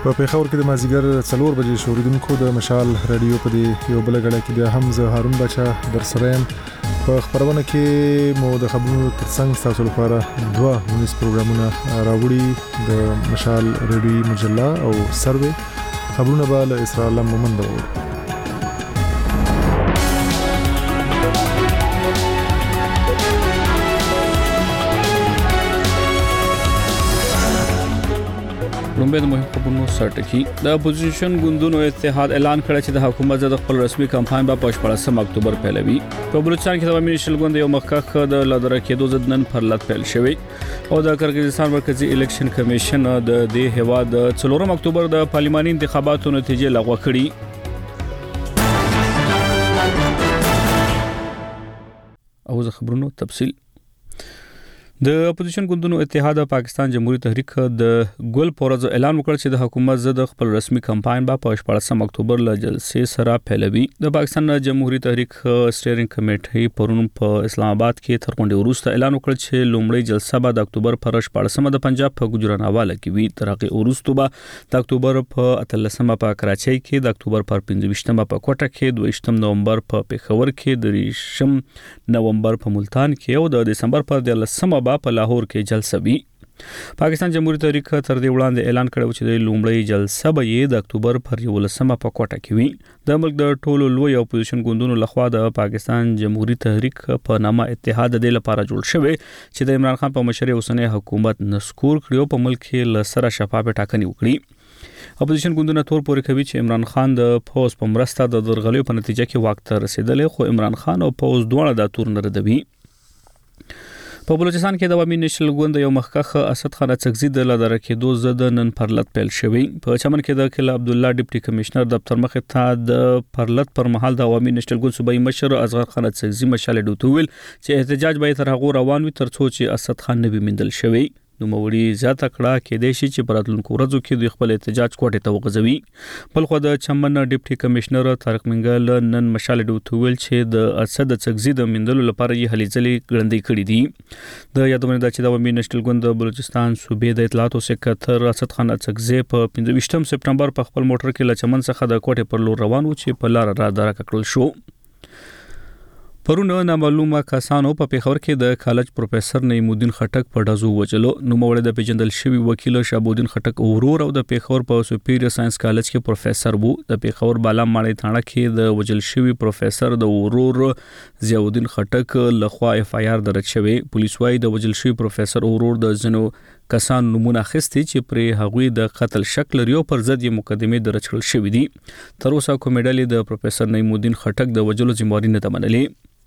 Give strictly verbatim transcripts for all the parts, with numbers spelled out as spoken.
په پیښور کې د مازیګر څلور بجې شوریدونکو د مشال رادیو په دی یو بل غړي کې بیا هم زه هارون بچا در سره په خبرونه کې مو د خبرونو ترڅنګ تاسو لپاره دوه ونیس پروګرامونه راوړي د مشال رادیو مجله او سروي خبرونه به له اسرا الله مومند وو. لومبه د مهم خبرونو سرټکی د اپوزیشن ګوندونو اتحاد اعلان کړی چې د حکومت د خپل رسمي کمپاین په پښپړسم اکتوبر پیلوي. په بلوچستان کې د عوامي نېشنل ګوند یو مخکخ د لادره کېدو ضدن پرلط پیل شوی او د کرغیزستان مرکزی الیکشن کمیشن د دې هواد د څلورم اکتوبر د پارلماني انتخاباتو نتیجې لغوه کړې. او زه خبرونو تفصیل د اپوزیشن ګوندونو اتحاد پاکستان جمهوریت تحریک د ګل پورز اعلان وکړ چې د حکومت ضد خپل رسمي کمپاین په شپږم اکتوبر ل جلسې سره پیلوي. د پاکستان جمهوریت تحریک سټیرینګ کمیټې پرون په اسلام آباد کې تر غونډې وروسته اعلان وکړ چې لومړی جلسه به د اکتوبر پر شپږم د پنجاب په ګجرانواله کې وي. تر هغه وروسته به د اکتوبر په اتلسمه په کراچۍ کې، د اکتوبر پر پنځه په کوټه کې، دویشتم نومبر په پیښور کې، د ریشم نومبر په ملتان کې او د دسمبر پر دلسمه په لاهور کې جلسه وی. پاکستان جمهوریت تحریک تر دې وړاندې اعلان کړی چې د لومړی جلسه به یې د اکتوبر پر یولسمه په کوټه کې وي. د ملک د ټولو لوی اپوزیشن ګوندونو لخوا د پاکستان جمهوریت تحریک په نامه اتحاد د لپاره جوړ شوی چې د عمران خان په مشرۍ اوسنی حکومت نسکور کړو په ملک کې لسره شفاف ټاکنې وکړي. اپوزیشن ګوندونه تور پورې کوي چې عمران خان د فوز په مرسته د درغلیو په نتیجه کې واک ته رسیدلی، خو عمران خان او فوز دواړه د تور نه ردوي. په بلوچستان کې د عوامي نېشنل ګوند یو مخکخ اسد خان اڅکزي د لادره کېدو ضد نن پرلط پیل شوی. په چمن کې د کله عبد الله ډیپټي کمشنر دفتر مخې ته د پرلط پر مهال د عوامي نېشنل ګوند صوبایي مشر اصغر خان اڅکزي مشال ډوتو ویل چې احتجاج به تر هغه روان وي تر څو چې اسد خان نه ومندل شوی. نو موړي زیاته کړه کې د شي چې پراتلونکو ورځو کې د خپل احتجاج کوټه ته وغځوي. بل خو د چمن ډیپټي کمشنر طارق منګل نن مشال ډوتو ویل چې د اسد اڅکزي د مندلو لپاره یې هلي ځلې ګړندې کړې دي. د یادونه ده چې د عوامي نېشنل ګوند د بلوچستان صوبې د اطلاعاتو سکرټر اسد خان اڅکزي په پنځه سپتمبر په خپل موټر کې له چمن څخه د کوټه پر لور روان و چې په لار را درک کړل شو. پرون نامعلومه کسانو په پیښور کې د کالج پروفیسور نعیم الدین خټک په ډزو وجلو. نو موړ د پیجندل شوی وکیل شابودین خټک اورور او د پیښور په سپیریور ساينس کالج کې پروفیسور وو. د پیښور بالا ماړی تھانه کې د وجل شوی پروفیسور د اورور ضیاءالدین خټک لخوا اف آی آر درج شوی. پولیس وايي د وجل شوی پروفیسور اورور د زنو کسان نمونه اخیستي چې پر هغوی د قتل شکل لري پر ضد یې مقدمه درج کړل شوې دي. تر اوسه کومه ډلې د پروفیسور نعیم الدین خټک د وجلو ذمہواری نه منلې.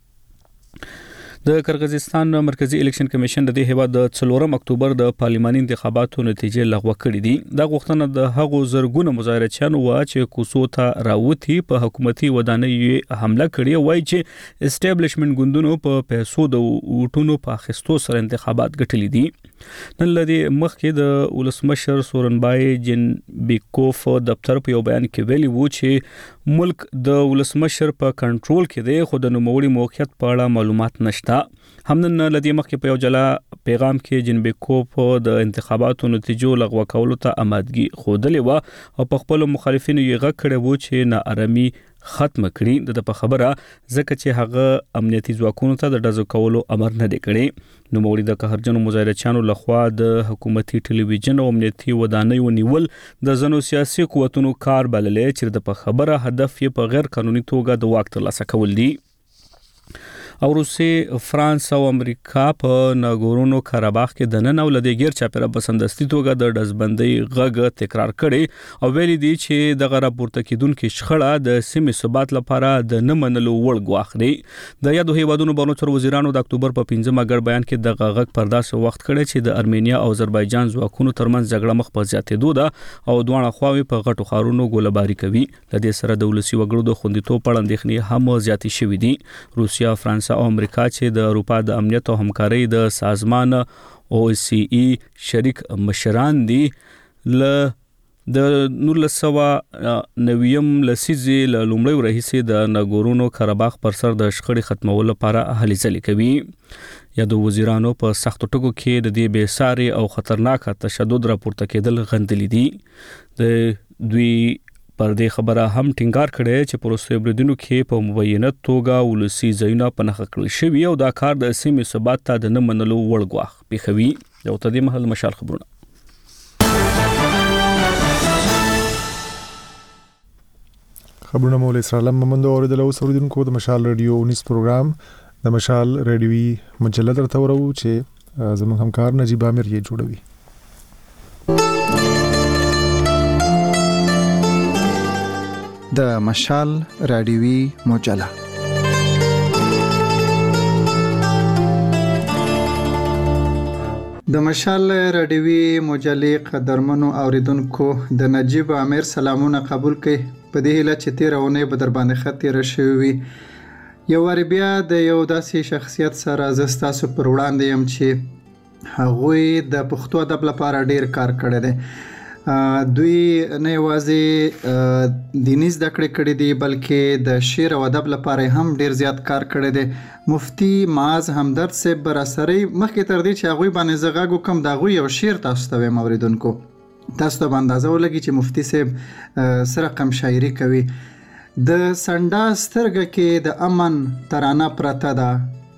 د کرغیزستان مرکزی الیکشن کمیشن د دې هواد د څلورم اکتوبر د پارلماني انتخاباتو نتیجې لغوه کړې دي. د غوښتنه د هغو زرګونو مظاهرچیانو و چې کوڅو ته راوتی په حکومتي ودانۍ حمله کړې وای چې اسټابلیشمنت ګوندونو په پیسو د وټونو په اخیستو سره انتخابات ګټلې دي. نن لدی مخکې د ولسمشر سورنبای جنبیکوف دفتر په یو بیان کې ویلي وو چې ملک د ولسمشر په کنټرول کې دی، خو د نوموړي موقعیت په اړه معلومات نشته. همنن لدی مخکې په یو جلا پیغام کې جنبیکوف د انتخاباتو نتیجو لغوه کولو ته آمادګي ښودلې وه او په خپلو مخالفینو یې غږ کړی وو چې ناارامي ختم کړي. د په خبره ځکه چې هغه امنیتي ځواکونو ته د ډزو کولو امر نه دی کړی. نو موړي د قهرجنو مظاهرچیانو لخوا د حکومتي ټلویزیون او امنیتي ودانۍ ونیول د زنو سیاسي قوتونو کار بللې چې د په خبره هدف یې په غیر قانوني توګه د واک ترلاسه کول دي. او روسي، فرانس او امریکا په ناګورنو کاراباخ کې د نن او لدی غیر چاپیره بسندستي توګه د دزبندۍ غږ تکرار کړي او ویلي دي چې د غره پورته کیدونکو شخړه د سیمې ثبات لپاره د نه منلو وړ غواخ دی. د یادو هیوادونو بانوچر وزیرانو د اکتوبر په پنځمه غړ بیان کې د غږ پرداسه وخت کړي چې د ارمینیا او آذربایجان ځواکونو ترمنځ جګړه مخ په زیاتېدو ده او دوه خواوې په غټو خارونو ګولباري کوي. د دې سره د ولسی وګړو د خوندیتوب په اړه اندېښنې هم زیاتې شوې دي. روسیا، فرانس او امریکا چې د اروپا د امنیت او همکارۍ د سازمان او سی ای شریک مشران دي ل د نولس سوه نویم لسیزې له لومړۍ راهیسې د ناګورنو کاراباخ پر سر د شخړې ختمولو لپاره هلې ځلې کوي. یا د وزیرانو په سخت ټکو کې د دې بې ساري او خطرناک تشدد راپورته کېدل غندلي دي. د دوی پر دې خبره هم ټینګار کړی چې پروستو بریدونو کې په مبینه توګه ولسی ځایونه په نښه کړل شوي او دا کار د سیمې ثبات ته د نه منلو وړ ګواښ پیښوي. یو تدې محل مشال خبرونه. خبرونه مول اسرائیل ممندو اوریدل او اوریدونکو د مشال رادیو نس پروګرام د مشال رادیوي مجله درته ورو چې زموږ همکار نجیب عامر یې جوړوي. د مشال رادیوي مجله. د مشال رادیوي مجلې قدرمنو اوریدونکو د نجیب عامر سلامونه قبول کړئ. په دې هیله چې تیرونه به در باندې خطر شوي. یو ور بیا د یو داسې شخصیت سره زه تاسو پر وړاندې يم چې هغه د پښتو ادب لپاره ډیر کار کړی دی. دوی نه یوازې دیني زده کړې کړې دي بلکې د شعر او ادب لپاره هم ډیر زیات کار کړی دی. مفتی معاذ همدرد صاحب براسري مخکې تر دې چې هغه باندې زغاګو کم دغه یو شعر تاسو ته موریدونکو تاسو ته اندازه ولګي چې مفتی صاحب سره رقم شاعري کوي. د سنډا سترګه کې د امن ترانه پرته ده،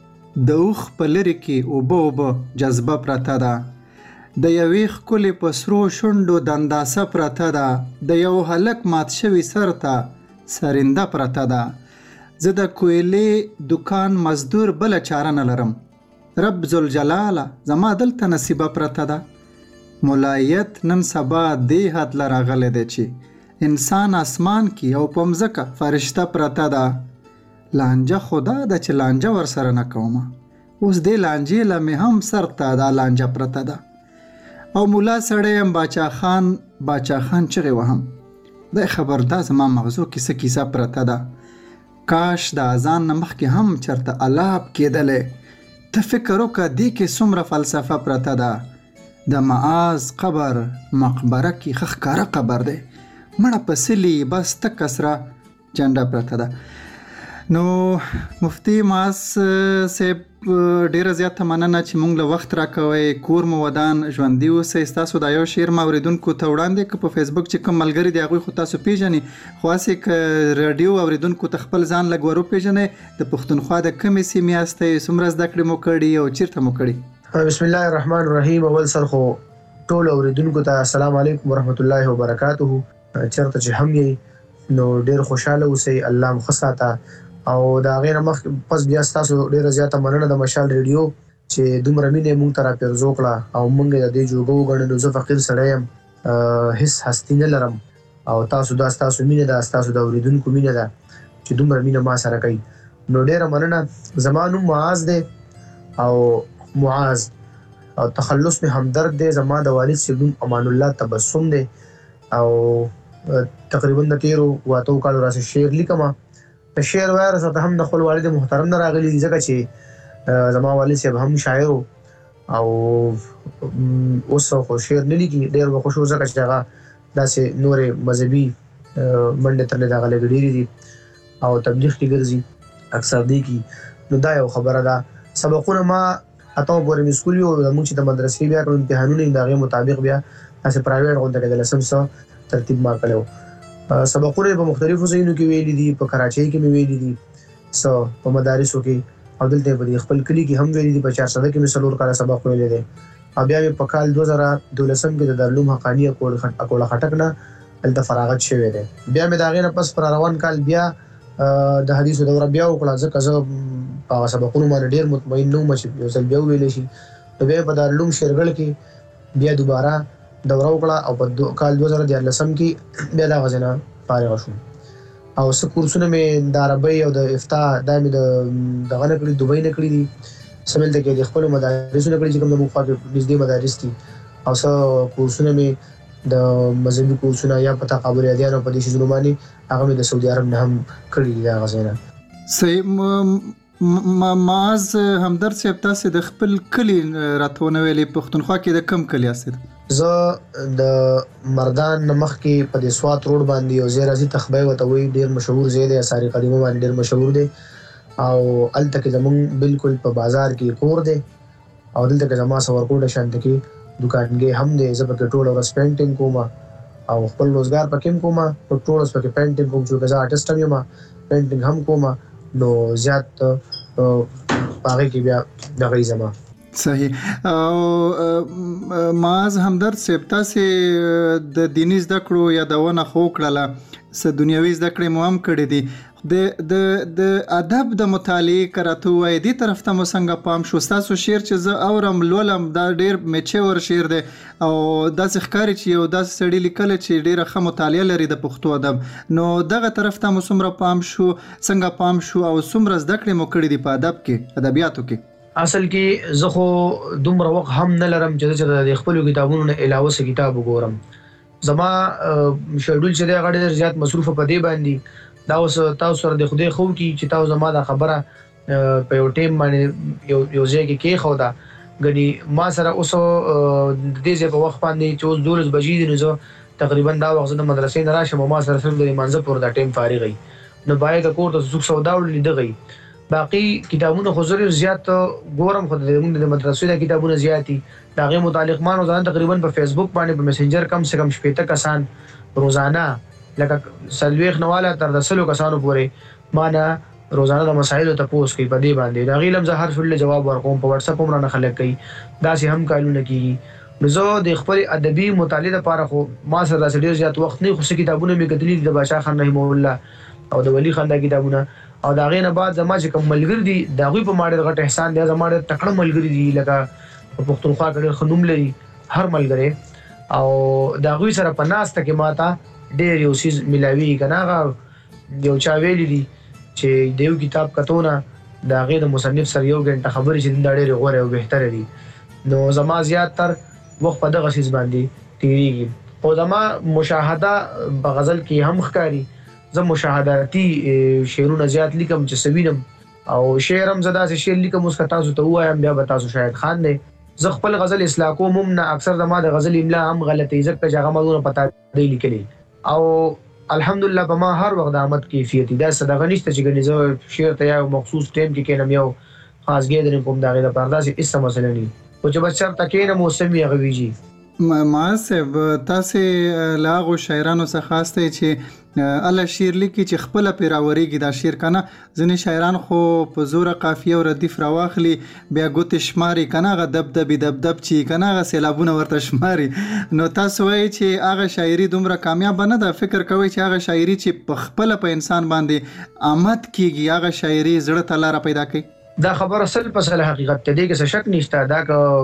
د اوخ په لری کې اوبه اوبه جذبه پرته ده، د یوې ښکلې په سرو شونډو دنداسه پرته ده، د یو هلک مات شوي سر ته سرنده پرته ده. زه د کویلې دکان مزدور بله چاره نه لرم، رب ذوالجلاله زما دلته نصیبه پرته ده. ملایت نن سبا دې حد له راغلی دی چې انسان اسمان کې او په مځکه فرشته پرته ده. لانجه خدا ده چې لانجه ورسره نه کومه، اوس دې لانجې له مې هم سر ته دا لانجه پرته ده. او مولا سړی یم باچا خان باچا خان چغې وهم، دا خبر دا زما مغزو کیسه کیسه پرته ده. کاش د اذان نه مخکې هم چرته الاب کېدلی. ته فکر وکړه دې کې څومره فلسفه پرته ده. د معاذ قبر مقبره کې ښه ښکاره قبر دی، مړه په سلي بس تک سره جنډه پرته ده. نو مفتی معاذ صاحب ډیره زیاته مننه چې مونږ له وخت راکوي. کور مو ودان ژوندي اوسئ. ستاسو دا یو شعر ما اوریدونکو ته وړاندې که په فیسبوک چې کوم ملګري دی هغوی خو تاسو پیژنئ، خو هسې که رادیو اوریدونکو ته خپل ځان لږ ور وپېژنئ. د پښتونخوا د کومې سیمې یاستئ، څومره زده کړې مو کړي او چیرته مو کړي؟ بسم الله الرحمن الرحیم. اول سر خو ټول اوریدونکو ته السلام علیکم ورحمت الله وبرکاته. چیرته چې هم یې نو ډیر خوشاله اوسئ، الله مو ښه ساته. او دا غیر مخ پس بیا تاسو ډیره زیاته مننه د مشال ریډیو چې دومره مینه مونږ ته راپېرزو کړه او مونږ د دې جوګو غنډو زه فقیر سړی یم، هیڅ هستی نه لرم او تاسو دا تاسو مینه ده، تاسو د اوریدونکو مینه ده چې دومره مینه ما سره کوي. نو ډیره مننه. زما نوم معاذ دی او معاذ او تخلص می همدرد دی. زما د والد صاحب نوم امان الله تبسم دی او تقریبا د تیرو واتو کالو راځي شعر لیکم. شعر وایره ته هم د خپل والد محترم نه راغلی دي ځکه چې زما والد صاحب هم شاعر او اوس خو شعر نه لیکي، ډېر به خوشو ځکه چې هغه داسې نورې مذهبي منډې ترلې د هغه لږ ډېرې دي او تبلیغ کې ګرځي اکثر دی کی. نو دا یو خبره ده. سبقونه ما اتو پورې مې سکول یو زموږ چې د مدرسې بیا کوم امتحانونه د هغې مطابق بیا داسې پرایویټ غونډه کې د لسم څه ترتیب ما کړی و. سبقونه په مختلفو ځایونو کې ویلي دي، په کراچۍ کې مې ویلي دي، څه په مدارسو کې او دلته په خپل کلي کې هم ویلي دي. په چارسده کې مې څلور کاله سبق ویلی دی او بیا مې په کال دوه زره دولسم کې د دارالعلوم حقاني اکوړه خټک نه هلته فراغت شوی دی. بیا مې د هغې نه پس پر روان کال بیا د حدیثو دوره بیا وکړه ځکه زه په هغه سبقونو باندې ډېر مطمئن نه وم چې یو ځل بیا وویلی شي. نو بیا په دارالعلوم شیرګل کې بیا دوباره دوره وکړه او په کال دوه زره دیارلسم کې بیا د هغه ځای نه فارغ شوم. او څه کورسونه مې د عربۍ او د افتا دا مې د دغه نه کړي، دوبۍ نه کړي دي، څه ملته کې د خپلو مدارسو نه کړي چې کوم د موږ خوا کې نږدې مدارس دي. او څه کورسونه مې د مذهبي کورسونه یا په تقابل ادیانو په دې شیزونو باندې هغه مې د سعودي عرب نه هم کړي دي د هغه ځای نه. صحیح. معاذ همدرد صاحب تاسې د خپل کلي راته ونه ویلې، پښتونخوا کې د کوم کلي یاست؟ زه د مردان نه مخکې په دې سوات روډ باندې یو ځای راځي تخبی ورته وایي، ډېر مشهور ځای دی، اثار قدیمه باندې ډېر مشهور دی او هلته کې زموږ بالکل په بازار کې کور دی او دلته کې زما سور کوټه شانت کې دکانګي هم دې زبر کې ټول ورځ پینټینګ کوم او خپل روزګار پکې کوم په ټول ورځ پکې پینټینګ کوم چې زه آرټیست یم پینټینګ هم کوم نو زیات پاره کې بیا دغه زما صحیح او ماز همدرد صاحب تاسو د دیني زده کړو یا د ونه خو کړله س دنیوي زده کړې مو هم کړې دي د د د ادب د مطالعه کراتو وای دي طرف ته مو څنګه پام شو تاسو شعر چې زه اورم لولم دا ډیر میچور شعر دی او داسې ښکاري چې یو داسې سړی لیکل چې ډیره ښه مطالعه لري د پښتو ادب نو دغه طرف ته مو څومره پام شو څنګه پام شو او څومره زده کړې مو کړې دي په ادب کې ادبیاتو کې اصل کې زه خو دومره وخت هم نه لرم چې د خپل کتابونو نه علاوه څه کتاب وګورم زما شیډول چې دی غړي زیات مصروف په دی باندې دا اوس تاسو سره د خوده خو کی چې تاسو زما د خبره په یو ټیم باندې یو یو ځای کې کې خو دا غني ما سره اوس د دې ځای په وخت باندې چې اوس دولس بجې دي نو تقریبا دا وخت د مدرسې نه راشم ما سره سره د منځ پور دا ټیم فارغ وي نو باید کور ته څوک سودا ولیدغی باقي کتابونه خو زر زیات ګورم خو د موږ د مدرسې د کتابونه زیاتی دا غي متعلق ما روزانه تقریبا په فیسبوک باندې په میسنجر کم سے کم شپږ کسان روزانه لکه سلويخ نواله تر د سلو کسانو پورې ما نه روزانه د مسایلو ته پوس کوي په دې باندې دا غي لمزه هر فل جواب ورکوم په واتس اپ هم نه خلک کوي دا سي هم کالونه کیږي نو زه د خپل ادبي مطالعه لپاره خو ما سره ډیر زیات وخت نه خو کتابونه مې کتلې د بادشاہ خان رحم الله او د ولی خان د کتابونه او دا غینه بعد زما چې کوم ملګری دي دا غوي په ماډل غټ احسان دی زما ډېر تکړه ملګری دي لکه په پښتونخوا کې ډېر خنوم لري هر ملګری او دا غوي سره په ناسته کې ماته ډېر یو سیز ملاوي کنه یو چا ویلی دي چې دیو کتاب کتونه دا غي د مصنف سره یو غنټه خبرې چې دا ډېر غوړې او بهتره دي نو زما زیات تر وخت په دغه سیز باندې تیریږي او زما مشاهده په غزل کې هم ښکاری زه مشاهداتي شعرونه زیات لیکم چې سوینم او شعر هم زدا چې شعر لیکم اوس تاسو ته وایم بیا به تاسو شاید خان نه زه خپل غزل اصلاح کوم نه اکثر د ما د غزل املا هم غلطه ځکه چې هغه مونږ پتا دی لیکلي او الحمدلله په ما هر وخت د آمد کیفیت دا صدقه نشته چې ګنې زه شعر ته یو مخصوص ټیم کې کینم یو خاص ګیدرین کوم دا غي د پرداسي اس مسله نه او چې بچر تکینه موسمي غویږي ما سب تاسو لاغو شاعرانو څخه خاصه چې الله شعر لیکي چې خپل پیراوريږي دا شعر کنه ځنې شاعران خو په زوره قافیه او ردیف راواخلي بیا ګوت شماري کنه غ دب دب دب دب چی کنه غ سیلابونه ورته شماري نو تاسو وایي چې هغه شاعري دومره کامیاب نه ده فکر کوي چې هغه شاعري چې په خپل په انسان باندې آمد کیږي هغه شاعري زړه ته لار پیدا کوي دا خبر اصل په اصل حقیقت ته دی کې شک نشته دا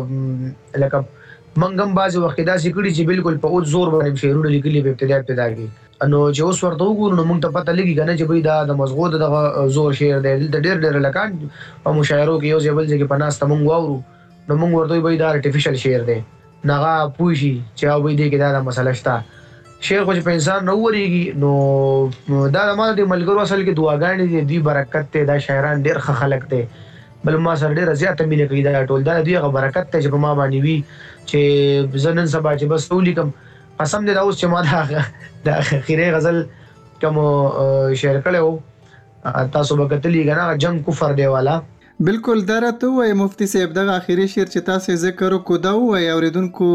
ک لکه منګم باز وخت دا سکړي چې بالکل په اوت زور باندې شعرونه لیکلي په ابتدا ابتدا کې نو چې اوس ورته وګورو نو موږ ته پته لګي کنه چې دا د مزغو د زور شعر دی د ډېر ډېر لکان په مشاعرو کې یو ځبل چې په ناس تمون واورو نو موږ ورته وای دا ارتفیشل شعر دی نغه پوښي چې او وای دی کې دا د مسله شته شعر خو په انسان نو وريږي نو دا د مال د ملګرو اصل کې دعاګانې دي دوی برکت ته دا شاعران ډېر ښه خلک دي بل ما سره ډېر زیاته مینه کوي دا ټول دا دوی غو برکت ته چې په ما باندې وي چې زنن سبا چې بس ولیکم قسم دې دا اوس چې ما دا د اخیری غزل کوم شعر کړو تاسو به کتلی غنا جنگ کفر دی والا بالکل درته وای مفتی صاحب دغه اخیری شعر چې تاسو ذکر کو دا وای اوریدونکو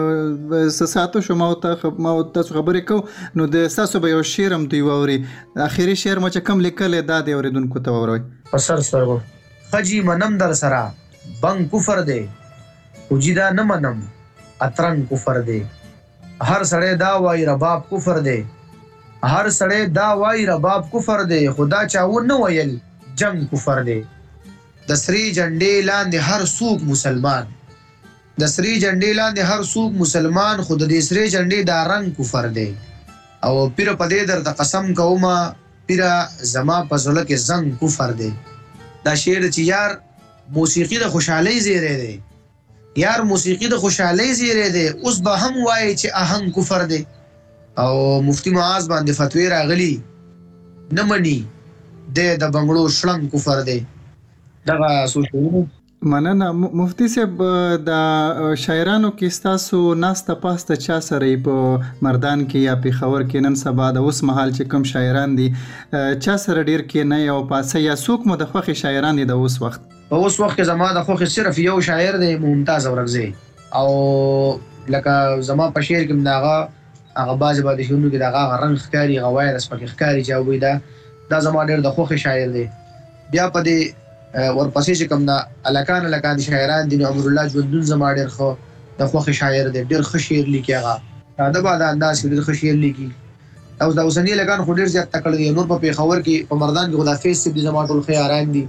ساتو شما ته ما تاسو خبرې کو نو د تاسو به یو شعر هم دی ووري اخیری شعر ما چې کم لیکل دا د اوریدونکو ته وروي پسر سره خجی منم در سرا بنگ کفر دی وجیدا نه منم اترنګ کفر دی هر سړی دا وای رباب کفر دی هر سړی دا وای رباب کفر دی خدا چاو نه ویل جنگ کفر دی د سری جنډې لاندې هر څوک مسلمان د سری جنډې لاندې هر څوک مسلمان خود د سری جنډې دا رنگ کفر دی او پیر په دې در د قسم کوما پیر زما په زړه کې زنګ کفر دی دا شعر چې یار موسیقي د خوشحالۍ زیری دی یار موسیقي د خوشحالۍ زیری دی اوس به هم وایي چې آهنګ کفر دی او مفتی معاذ باندې فتوی راغلی نه مني د د بنگړو شلنګ کفر دی دغه سوچونه مننه مفتی صاحب د شاعرانو کې تاسو ناسته پاسته چا سره په مردان کې یا په خبر کې نن سبا د اوس مهال چې کوم شاعران دي چا سره ډیر کې نه یو پاسه یا څوک مو د خوخي شاعران دي د اوس وخت په اوس وخت کې زما د خوښ صرف یو شاعر دی ممتاز اورکزی او لکه زما په شعر کې داغه هغه باز باندې شنو کې داغه رنگ ښکاری غوای رس پکې ښکاری چې وې دا دا زما ډېر د خوښ شاعر دی. بیا په دې ورپسې چې کوم دا الکان الکان شاعران دي نو امر الله ژوندون زما ډېر خو د خوښ شاعر دی ډېر ښه شعر لیکي هغه دا بعد انداز کې ډېر ښه شعر لیکي. او دا اوسنی لکان خو ډېر زیات تکړه دي نور په پیښور کې په مردان کې خدا فیس دي زما ټول خیاران دي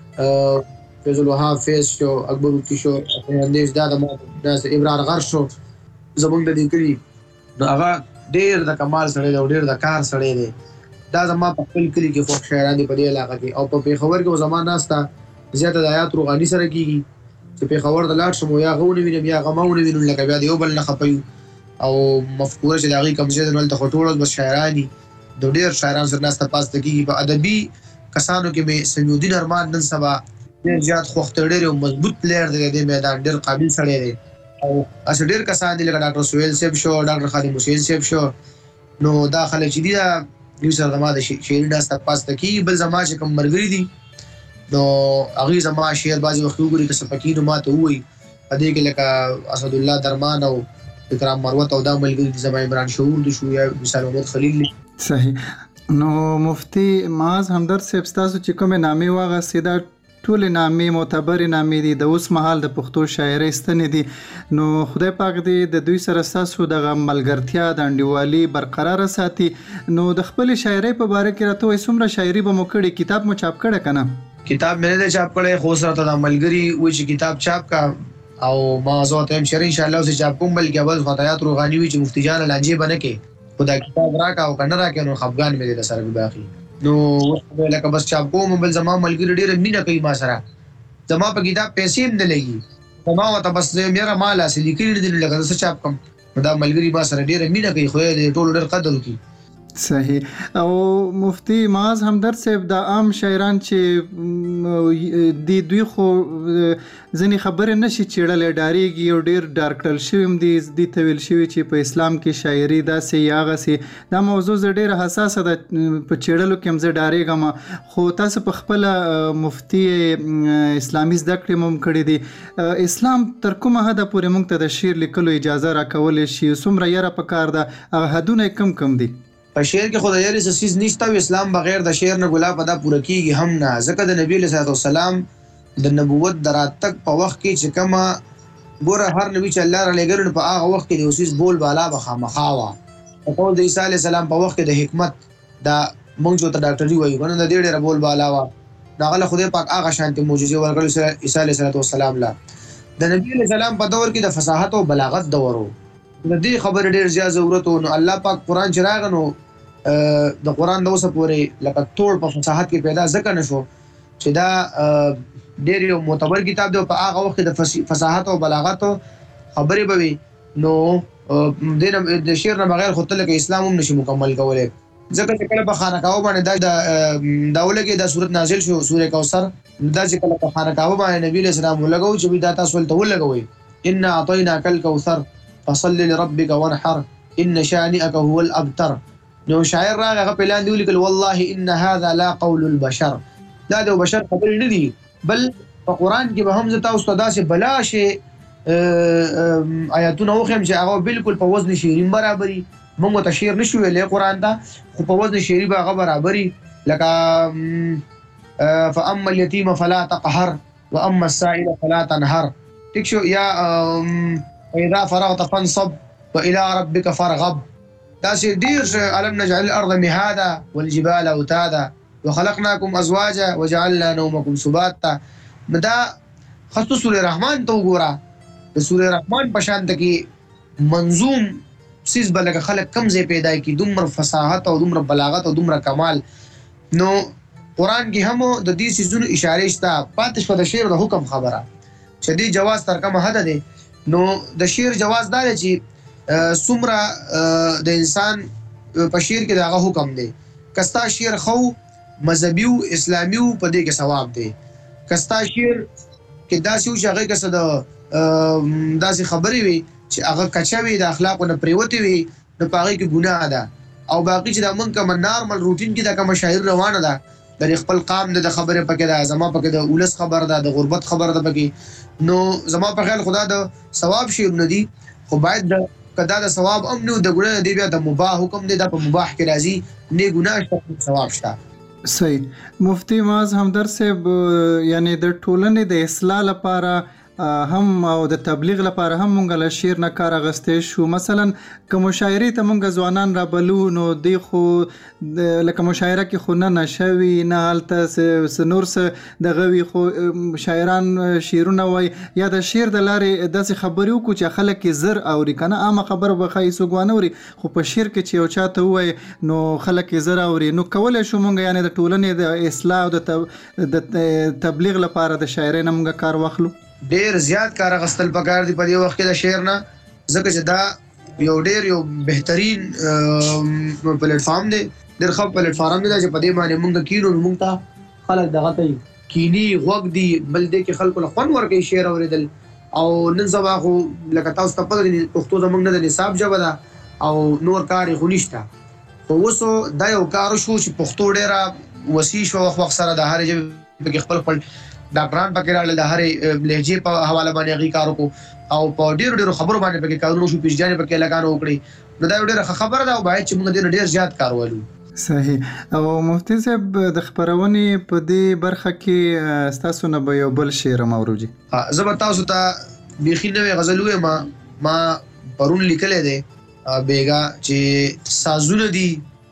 فیض الوهاب فیس شو اکبر التی شو اندیش دا د ناس ابرار غر شو زمونږ د دې کلی نو هغه ډېر د کمال سره دی او ډېر د کار سره دی. دا زما په خپل کلی کې خوښ شاعران دي په دې علاقه کې او په پیښور کې زما ناسته زیاته د آیات روغاني سره کیږي چې پیښور د لاړ شم یا غوونه وینم یا غمونه وینم لکه بیا د یو بل نه خپیو او مفکوره چې د هغې کمزې د نل ته خو ټول بس شاعران دي د ډېر شاعران سره ناسته پاسته کېږي. په ادبي کسانو کې مې سمیع ارمان نن سبا ډېر زیات خوښ دی ډېر یو مضبوط پلیر دی د دې میدان ډېر قابل سړی دی او هسې ډېر کسان دي لکه ډاکټر سهیل صاحب شو ډاکټر خادم حسین صاحب شو نو دا خلک چې دي دا دوی سره زما د شعري ناسته پاسته کېږي. بل زما چې کوم ملګري دي نو هغوی زما شعر بعضې وخت وګوري که څه پکې نو ما ته ووایي په دې کې لکه اسد الله درمان او اکرام مروت او دا ملګري دي زما عمران شعور دي شو یا مثال محمد خلیل دي. صحیح. نو مفتی معاذ همدرد صاحب ستاسو چې کومې نامې واغستې دا ټولې نامې معتبرې نامې دي د اوس مهال د پښتو شاعرۍ ستنې دي نو خدای پاک دې د دوی سره ستاسو دغه ملګرتیا د انډیوالي برقراره ساتي. نو د خپلې شاعرۍ په باره کې راته وایي څومره شاعري به مو کړې کتاب مو چاپ کړی که نه؟ کتاب مې نه دی چاپ کړی خو سره ته د ملګري وایي چې کتاب چاپ کا او ما زه ورته وایم چې انشاءالله اوس چاپ کوم بلکې اول خدایات روغاني وي چې مفتي جان لانجې به نه کې خو دا کتاب راکړه او که نه راکړې نو خفګان مې دی د سره باقي نو اوس لکه بس چاپ کوم بل زما ملګري ډېره مینه کوي ما سره زما په کتاب پیسې هم نه لګي زما ورته بس میره ما لاسې لیکلي دي لکه زه څه چاپ کړم نو دا ملګري ما سره ډېره مینه کوي خدای دې ټولو ډېر قدر وکړي. صحیح. او مفتی معاذ همدرد صاحب د عام شاعران چې دی دوی خو ځینې خبرې نشي چیړلی ډارېږي او ډېر ډار کړل شوي هم دي دې ته ویل شوي چې په اسلام کې شاعري داسې یا هغسې دا موضوع زه ډېره حساسه ده په چیړلو کې هم زه ډارېږم خو تاسو په خپله مفتی اسلامي زده کړې مو هم کړې دي اسلام تر کومه حده پورې موږ ته د شعر لیکلو اجازه راکولی شي څومره یره پکار ده هغه حدونه یې کم کم دي؟ په شعر کې خو د یاري څه څیز نشته او اسلام بغیر د شعر نه ګلا په دا پوره کېږي هم نه ځکه د نبي علیه صلات وسلام د نبوت د راتګ په وخت کې چې کومه ګوره هر نبي چې الله رالیږلی نو په هغه وخت کې د یو څیز بول بالا به خامخا وه په قول د عیسی علیه السلام په وخت کې د حکمت دا موږ چې ورته ډاکټري وایو که نه د دې ډېره بول بالا وه نو هغه له خدای پاک هغه شانتې معجزې ورکړلې عیسی علیه صلات وسلام له د نبي علیه السلام په دور کې د فصاحت او بلاغت دور و د دې خبرې ډېر زیات ضرورت و نو الله پاک قرآن چې راغی نو د قرآن د اوسه پورې لکه توړ په فصاحت کې پیدا ځکه نه شو چې دا ډېر یو معتبر کتاب دی او په هغه وخت کې د فصاحت او بلاغت خبرې به وي نو د شعر نه بغیر خو ته لکه اسلام هم نشي مکمل کولی ځکه چې کله په خانقاهو باندې دا دا ولګي دا صورت نازل شو سورې کوثر دا چې کله په خانقاهو باندې نبي علیه السلام ولګو چې دا تاسو ولته ولګوئ انا اعطیناک الکوثر فصل لربک وانحر ان شانئک هو الابتر نو شاعر راغی هغه په لاندې ولیکل والله ان هذا لا قول البشر دا د بشر خبرې نه دي بل په قرآن کې به هم زه تاسو ته داسې بلا شی آیاتونه وښیم چې هغه بالکل په وزن شعري برابري موږ ورته شعر نشو ویلی قرآن ته خو په وزن شعري به هغه برابري لکه فاما اليتيم فلا تقهر واما السائل فلا تنهر ټیک شو یا واذا فرغت فانصب والى ربك فارغب داسې ډېر الم نجعل الارض مهادا والجبال اوتادا وخلقناكم ازواجا وجعلنا نومكم سباتا نو دا خاصو سورې رحمان ته وګوره د سورې رحمان په شان ته کې منظوم څیز به لکه خلک کم ځای پیدا کړي دومره فصاحت او دومره بلاغت او دومره کمال نو قرآن کې هم د دې څیزونو اشارې شته پاتې شوه د شعر د حکم خبره چې دې جواز تر کومه حده دی نو د شعر جواز دا دی چې څومره د انسان په شعر کې د هغه حکم دی که ستا شعر خو مذهبي او اسلامي او په دې کې ثواب دی که ستا شعر کې داسې و چې هغې که څه د داسې خبرې وي چې هغه کچه وي د اخلاقو نه پرېوتې وي نو په هغې کې ګناه ده او باقي چې دا موږ کومه نارمل روټین کې دا کومه شاعري روانه ده د خپل قام د خبره پکې ده، زما پکې د ولس خبر ده، د غربت خبر ده پکې، نو زما په خیال خدا د ثواب شي نه دي، خو باید د کدا د ثواب هم نو د ګناه دی بیا د مباح حکم دی، د په مباح کې راځي نه ګناه شته ثواب شته. صحیح. مفتی معاذ همدرد صاحب، یعنی د ټولنې د اصلاح لپاره هم او د تبلیغ لپاره هم مونږ له شعر نه کار اغستې شو. مثلا که مشاعرې ته مونږ ځوانان را بلو نو دی خو لکه مشاعره کې خو نه نشوي نه هلته نور څه دغه وي، خو شاعران شعرونه وایي یا د شعر د لارې داسې خبرې وکړو چې خلک یې زر اوري، که نه عامه خبره به ښایي څوک وانه اوري، خو په شعر کې چې یو چا ته ووایي نو خلک یې زر اوري. نو کولی شو مونږ یعنې د ټولنې د اصلاح او د تبلیغ لپاره د شاعرۍ نه مونږ کار واخلو. ډیر زیات کار غستل پکار دی په دې وخت کې د شعر نه، ځکه چې دا یو ډیر یو بهترین پلیټ فارم دی، ډیر ښه پلیټ فارم دی چې په دې باندې مونږ کینو، مونږ ته خلک دغه ته کینی غوږ دی، بل دې کې خلکو له خوند ورکوي شعر اوریدل. او نن سبا خو لکه تاسو ته پته دي پښتو زموږ نه د نصاب ژبه ده او نور کار یې خو نشته، خو اوس دا یو کار شو چې پښتو ډیره وسیع شو، وخت وخت سره د هرې ژبې پکې خپل خپل ډاکټران پکې راغلل، د هرې لهجې په حواله باندې هغوی کار وکړو او په ډېرو ډېرو خبرو باندې پکې کارونه وشو، پیشجانې پکې لګانې وکړې، نو دا یو ډېره ښه خبره ده او باید چې موږ دې نه ډېر زیات کار ولو. صحیح. او مفتی صاحب د خپرونې په دې برخه کې ستاسو نه به یو بل شعر هم اورو. زه به تاسو ته بیخي نوی غزل ووایم، ما پرون لیکلی دی بیګا چې سازونه دي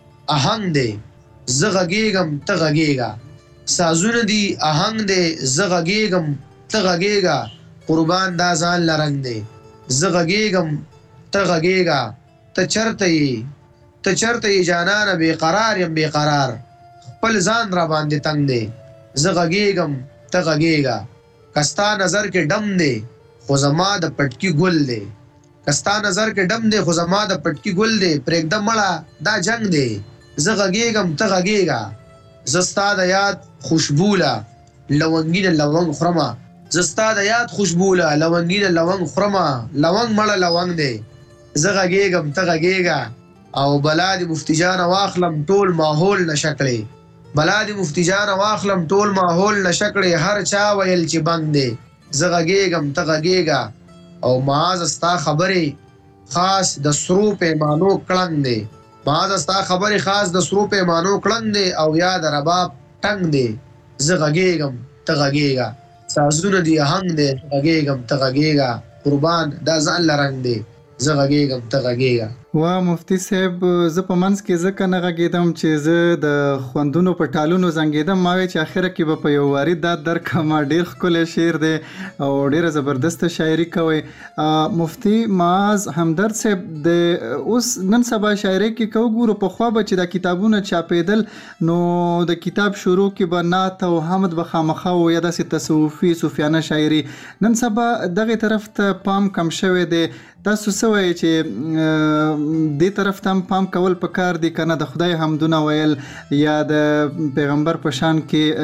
آهنګ دی زه غږېږم ته غږېږه، سازونه دی آهنګ دی زه غږېږم ته غږېږه، قربان دا ځان لرنګ دی زه غږېږم ته غږېږه، ته چرته یې ته چرته یې جانانه بې قرار یم بې قرار، خپل ځان را باندې تنګ دی زه غږېږم ته غږېږه، که ستا نظر کې ډم دی خو زما د پټکي ګل دی، که ستا نظر کې ډم دی خو زما د پټکي ګل دی، پرېږده مړه دا جنګ دی زه غږېږم ته غږېږه، زه ستا د یاد خوشبوله لونګینه لونګ خورمه، زه ستا د یاد خوشبوله لونګینه لونګ خورمه، لونګ مړه لونګ دی زه غږېږم ته غږېږه، او بلا د مفتی جانه واخلم ټول ماحول نشه کړې، بلا د مفتی جانه واخلم ټول ماحول نشه کړې، هر چا ویل چې بند دی زه غږېږم ته غږېږه، او معاذ ستا خبرې خاص د سرو پیمانو کړنګ دی، معاذ ستا خبرې خاص د سرو پیمانو کړنګ دی، او یا د رباب ټنګ دی زه غږېږم ته غږېږه، سازونه دی آهنګ دی غږېږم ته غږېږه، قربان دا ځان لرنګ دی زه غږېږم ته غږېږه. وا مفتی صاحب، زه په منځ کې ځکه نه غږېدم چې زه د خوندونو په ټالونو زنګېدم، ما وی چې اخره کې به په یو واري دا درکړم. ډېر ښکلی شعر دی او ډېره زبردسته شاعري کوئ. مفتی معاذ همدرد صاحب، د اوس نن سبا شاعرۍ کې که وګورو پخوا به چې دا کتابونه چاپېدل نو د کتاب شروع کې به نعت او حمد به خامخا و یا داسې تصوفي صوفیانه شاعري. نن سبا دغې طرف ته پام کم شوی دی. تاسو څه وایئ چې دې طرف ته هم پام کول پکار دي که نه؟ د خدای حمدونه ویل یا د پیغمبر په شان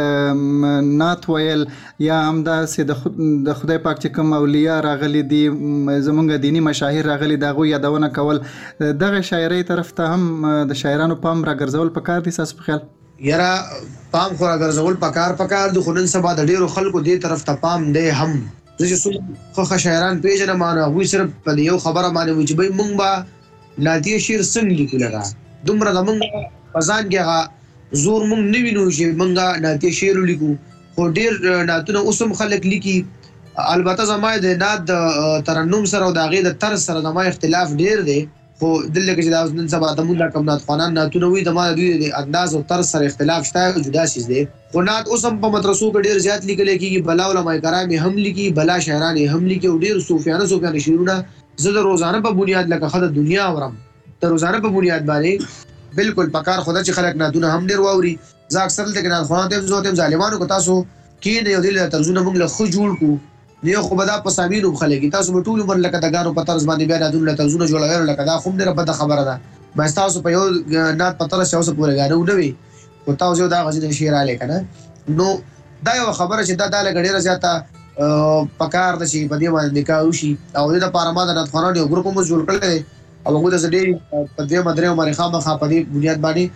کې نعت ویل یا همداسې د خدای پاک چې کوم اولیاء راغلي دي، زمونږ دینی مشاهیر راغلي دي، هغوی یادونه کول، دغه شاعرۍ طرف ته هم د شاعرانو پام راګرځول پکار دي ستاسو په خیال؟ یاره پام خو راګرځول پکار پکار دي، خو نن سبا د ډېرو خلکو دې طرف ته پام دی هم. زه چې څومره ښه شاعران پېژنم نو هغوی صرف په یو خبره باندې وایي چې بهی مونږ به نعتیه شعر څنګه لیکو، لږه دومره زمونږ په ځان کې هغه زور مونږ نه وینو چې مونږ نعتیه شعر ولیکو، خو ډېر نعتونه اوس هم خلک لیکي. البته زما د نعت د ترنم سره او د هغې د طرز سره زما اختلاف ډېر دی، خو دلته کې چې دا نن سبا زموږ دا کوم نعتخوانان نعتونه وایي زما د دوی د انداز او طرز سره اختلاف شته، جدا څیز دی. خو نعت اوس هم په مدرسو کې ډېر زیات لیکلی کېږي، بلا علماء کرام یې هم لیکي، بلا شاعران یې هم لیکي، او ډېر صوفیانه صوفیانه شعرونه زه د روزانه په بنیاد لکه ښه د دنیا اورم، د روزانه په بنیاد باندې بالکل پکار خو ده چې خلک نعتونه هم ډېر واوري. زه اکثر دلته کې نعتخوانانو ته هم زه ته هم ظالمانو که تاسو کښېنئ او دې له طرزونه موږ له ښه جوړ کړو نو یو خو به دا په سامعینو هم خلک تاسو به ټول عمر لکه د ګانو په طرز باندې بیا نعتونه له طرزونه جوړوئ، لکه دا خو هم ډېره بده خبره ده. ما ستاسو په یو نعت په طرز چې اوسه پورې ګانه ونه وي، خو تاسو یو دا غزل شعر رالی که نه، نو دا یو خبره چې دا دا لږه ډېره زیاته پکار ده چې په دې باندې نکاح وشي. او دې دپاره ما د نعتخوانانو یو ګروپ هم اوس جوړ کړی دی او هغوی ته زه ډېر په دویمه درېیمه باندې خامخا په دې بنیاد باندې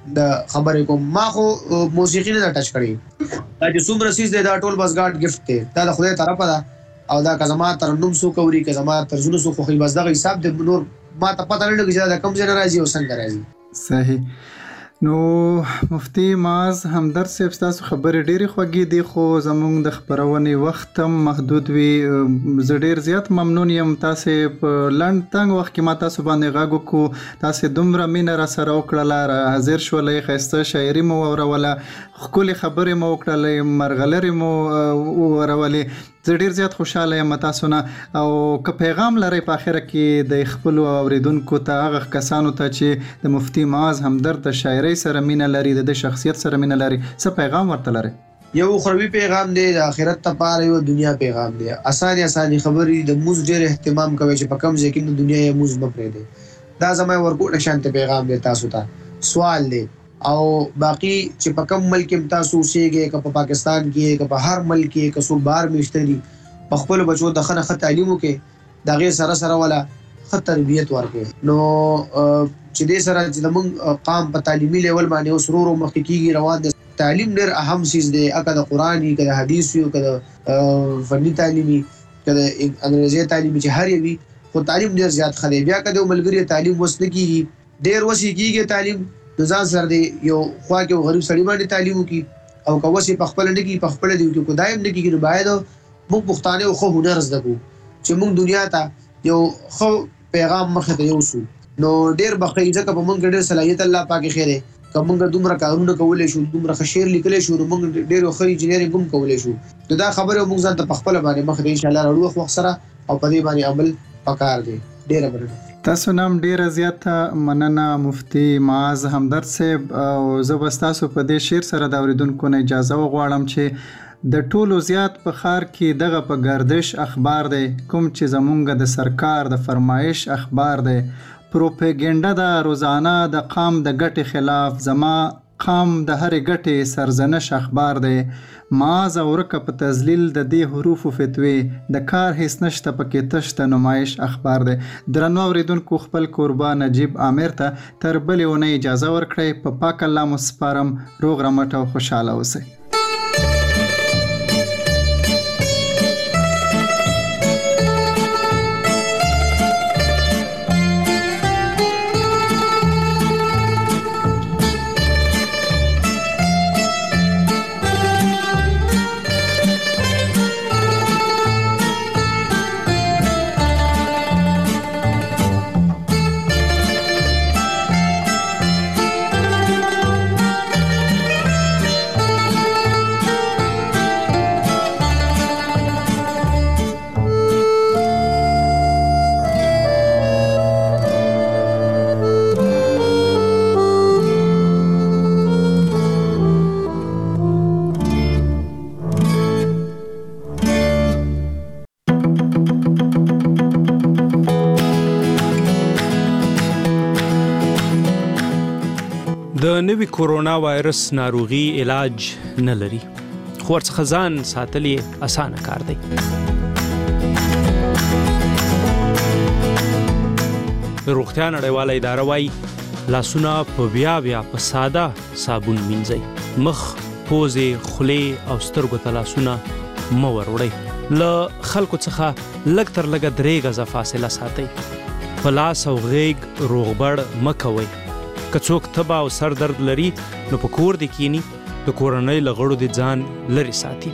د خبرې کوم. ما خو موسیقي نه ټچ کړی، دا چې څومره سیز دی دا ټول بس ګاډ گیفت دی، دا د خدای طرفه ده او دا که زما ترنم سو کوي که زما ترجمه سو خو بس دغه حساب د نور ما ته پته نه لګي چې دا کوم ځای نه راځي او څنګه راځي. صحیح. نو مفتی معاذ همدرد صاحب تاسو خبرې ډېرې خوږې دي خو زموږ د خبرونې وخت هم محدود وي. زه ډېر زیات ممنون یم تاسې په لنډ تنګ وخت کې ما تاسو باندې غږ وکړو، تاسې دومره مینه را سره وکړله، را حاضر شولې، ښایسته شاعري مو واوروله، ښکلې خبرې مو وکړلې، مرغلرې مو واورولې. زه ډېر زیات خوشحاله یم تاسو نه. او که پیغام لرئ په اخره کې د خپلو اوریدونکو ته، هغه کسانو ته چې د مفتی معاذ همدرد د شاعرۍ سره مینه لري، د شخصیت سره مینه لري، څه پیغام ورته لرئ؟ یو اخروي پیغام دی، د آخرت لپاره یو دنیا پیغام دی. اساني اساني خبرې د موږ ډېر اهتمام کوي چې په کوم ځای کې د دنیا یې موږ نه پرېږدي. دا زما ورکوټه شانته پیغام دی تاسو ته. سوال دی او باقی چې په کوم ملک کې تاسو اوسېږئ، که په پاکستان کې، که په هر ملک کې، که څوک بهر میشته دي، په خپلو بچو د ښه نه ښه تعلیم وکړي، د هغې سره سره وله ښه تربیت ورکړي. نو چې دې سره چې زموږ قام په تعلیمي لیول باندې اوس ورو ورو مخکې کېږي، روان دی. تعلیم ډېر اهم څیز دی، که د قرآن وي، که د حدیث وي، که د فني تعلیم وي، که د انګریزي تعلیم وي، چې هر یو وي، خو تعلیم ډېر زیات ښه دی. بیا که د یو ملګري تعلیم وس نه کېږي، ډېر وس یې کېږي تعلیم، نو ځان سره دی یو خوا کې یو غریب سړي باندې تعلیم وکړي، او که وس یې په خپله نه کېږي، په خپله دې وکړي، که دا هم نه کېږي، نو باید موږ پښتانه یو ښه هنر زده کړو چې موږ دنیا ته یو ښه پیغام مخې ته یوسو. نو ډېر به ښه وي، ځکه په موږ کې ډېر صلاحیت الله پاک یې خیر دی. که موږ دومره کارونه کولی شو، دومره ښه شعر لیکلی شو، نو موږ ډېر ښه انجینرینګ هم کولی شو. نو دا خبرې موږ ځان ته په خپله باندې مخې ته انشاءالله راوړو وخت وخت سره، او په دې باندې عمل پکار دی. ډېره مننه. تاسو نام ډیره زیاته مننه مفتی معاذ همدرد صاحب. او زه به تاسو په دې شعر سره د اوریدونکو نه اجازه وغواړم چې د ټولو زیات په ښار کې دغه په گردش اخبار دی، کوم چې زمونږ د سرکار د فرمایش اخبار دی. پروپیګنډا د روزانه د قام د ګټې خلاف، زما قام د هرې ګټې سرزنش اخبار دی. معاذ او ورکه په تذلیل د دې حروفو فتوی، د کار هیڅ نشته پکې تش د نمایش اخبار دی. درنو اوریدونکو، خپل کوربه نجیب عامر ته تر بلې اونۍ اجازه ورکړئ. په پاک الله مو سپارم. روغ رمټ او خوشحاله اوسئ. د نوي کورونا وایرس ناروغي علاج نه لري، خو ورڅخه ځان ساتل یې اسانه کار دی. روغتیا نړیواله اداره وایي لاسونه په بیا بیا په ساده صابون مینځئ. مخ، پوزې، خولې او سترګو ته لاسونه مه وروړئ. له خلکو څخه لږ تر لږه درې غزه فاصله ساتئ. په لاس او غیږ روغبړ مه کوئ. که څوک تبه او سر درد لري نو په کور دې کینی، د کورنۍ له غړو دې ځان لرې ساتي.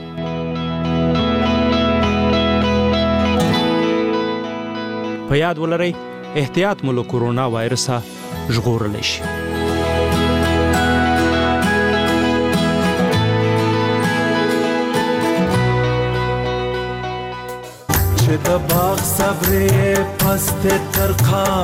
په یاد ولرئ احتیاط مو له کورونا وایرسه ژغورلی شي. چې د باغ صبرې پست تر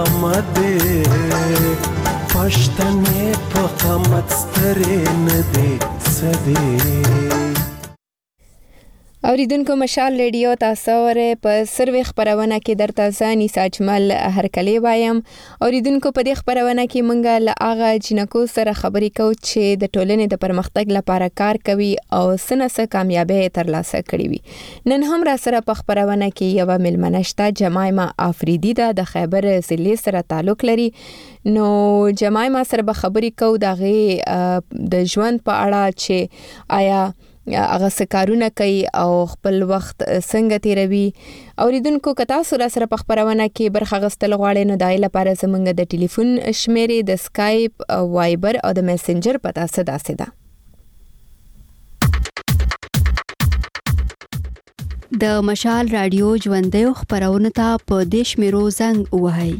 قامت پښتنې په قامت سترې نه دي څه دي. اوریدونکو مشال ریډیو تاسو ورې په سروي خبرونه کې درته ځاني ساجمل هرکلی وایم. اوریدونکو په دې خبرونه کې مونږه له اغه جنکو سره خبرې کوو چې د ټولنې د پرمختګ لپاره کار کوي او سنسه کامیابی ترلاسه کړې وي. نن هم را سره په خبرونه کې یو ملمنه شته جمایما افریدی ده د خیبر ضلع سره تعلق لري. نو جمایما سره به خبرې کوو دغه د ژوند په اړه چې آیا هغه سکارونه کوي او خپل وخت څنګه تیروي. اوریدونکو کتا سره سره په خبرونه کې برخه غستل غواړي نو دای لپاره زمونږ د ټلیفون شمیرې د سکایپ وایبر او د میسنجر پتا صدا صدا د مشال رادیو ژوندې خبرونه ته په دیش میرو زنګ وهاي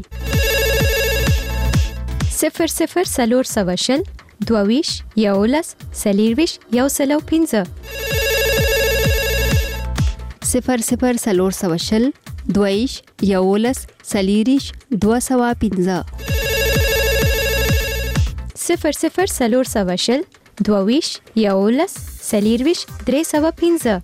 صفر صفر سلور سواشل دوویش یولس سلیرویش یو سلو پینزه صفر صفر سلور سواشل دوویش یولس سلیریش دو سوا پینزه صفر صفر سلور سواشل دوویش یولس سلیرویش درې سوا پینزه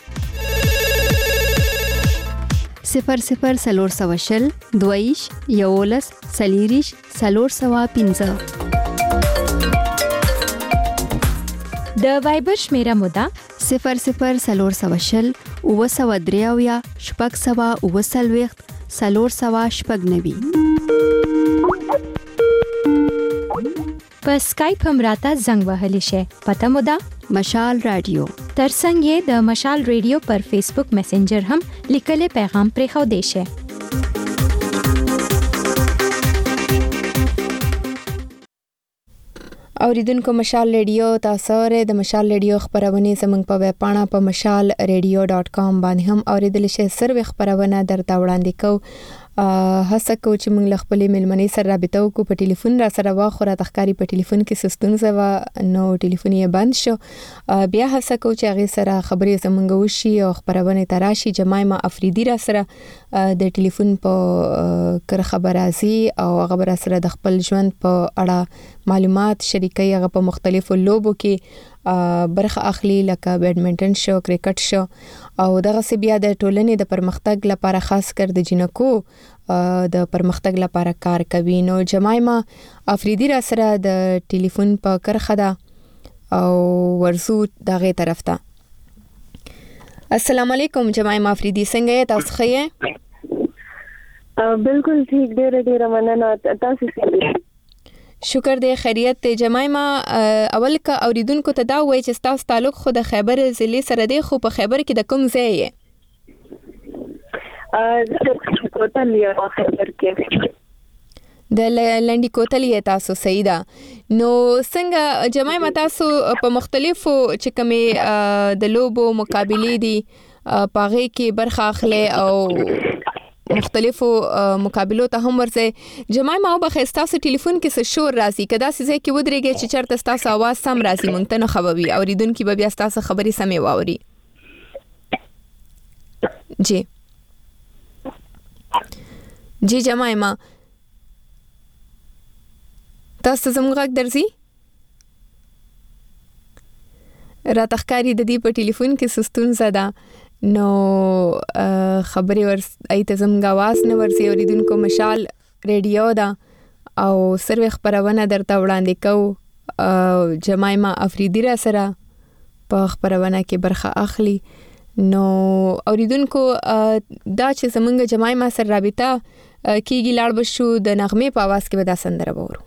صفر صفر سلور سواشل دوویش یولس سلیریش سلور سوا پینزه د وایبر شمیره مودا صفر صفر سلور سواشل او سوا دریاویا شپږ سوا او سلويخت سلور سوا شپږ نوي. په سکایپ هم راته زنګ وهلی شي پته مودا مشال رادیو ترڅنګ یې د مشال ریډیو پر فیسبوک میسنجر هم لیکلې پیغام پرې خو دی شي. اوریدونکو مشال ریډیو تاسو ورې د مشال ریډیو خبرونه زمنګ په ویب پاڼه په مشال ریډیو ډاٹ کام باندې هم اوریدل شي. سروي خبرونه درته وړاندې کو هڅه کو چې موږ خپل ملمنې سره رابطه وکړو. په ټلیفون را سره واخره تخکاری په ټلیفون کې سستون زوا نو ټلیفون یې بند شو. بیا هڅه کو چې هغه سره خبرې زمنګ وشي او خبرونه تراشي. جمایما افریدی را سره د ټلیفون په کر خبرازي او خبره سره د خپل ژوند په اړه معلومات شریکي. هغه په مختلفو لوبو کې برخه اخلي لکه بیډمنټن شو کرکټ شو او دغه سی بیا د ټولنې د پرمختګ لپاره خاص کر د جنکو د پرمختګ لپاره کار کوي. نو جمایما افریدی را سره د ټلیفون په کرخه ده او ورزو دغه طرف ته. السلام علیکم جمایما افریدی څنګه یې تاسو ښه؟ بالکل ٹھیک ډېر ډېر مننه تاسو څنګه؟ شکر دې خیریت ته. جمایما اول کا اوریدونکو ته دا وایي چې تاسو تعلق خو د خیبر ضلع سره دی خو په خیبر کې د کوم ځای یې؟ ا کوتل یې خیبر کې د لنډی کوتل یې تاسو صحیح ده. نو څنګه جمایما تاسو په مختلفو چې کومې د لوبو مقابلې دي پاغه کې برخه اخلي او مختلفو مقابلو ته هم ورځي. جمایما او بخښتاسو ټلیفون کې څه شور راځي کدا سې کې ودرېږي چې چرته تاسو आवाज سم راځي مونږ ته نه خبري اوریدونکو به بیا تاسو خبري سمې واوري. جی جی جمایما تاسو زموږ غږ درځي را تخکاری د دې په ټلیفون کې سستون زده نو خبري ور ایت زموږ आवाज نه ورسي. اوریدونکو مشال ریډیو دا او سروي خبرونه درته وړاندې کو. جمایما افریدی را سره په خبرونه کې برخه اخلي. نو اوریدونکو دا چې زموږ جمایما سره رابطه کیږي لاړ بشو د نغمه په आवाज کې به دا سندره وورو.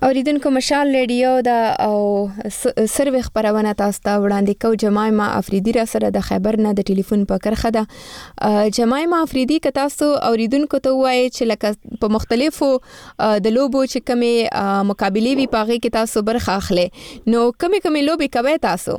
اوریدونکو مشال ریډیو دا او سروي خبرونه تاسو ته وړاندې کو. جمایما افریدي را سره د خیبر نه د ټلیفون په کرخه ده. جمایما افریدي که تاسو اوریدونکو ته وایي چې لکه په مختلفو د لوبو چې کومه مقابله وی پاغي کې تاسو برخه اخلي نو کومه کومه لوبي کوي تاسو؟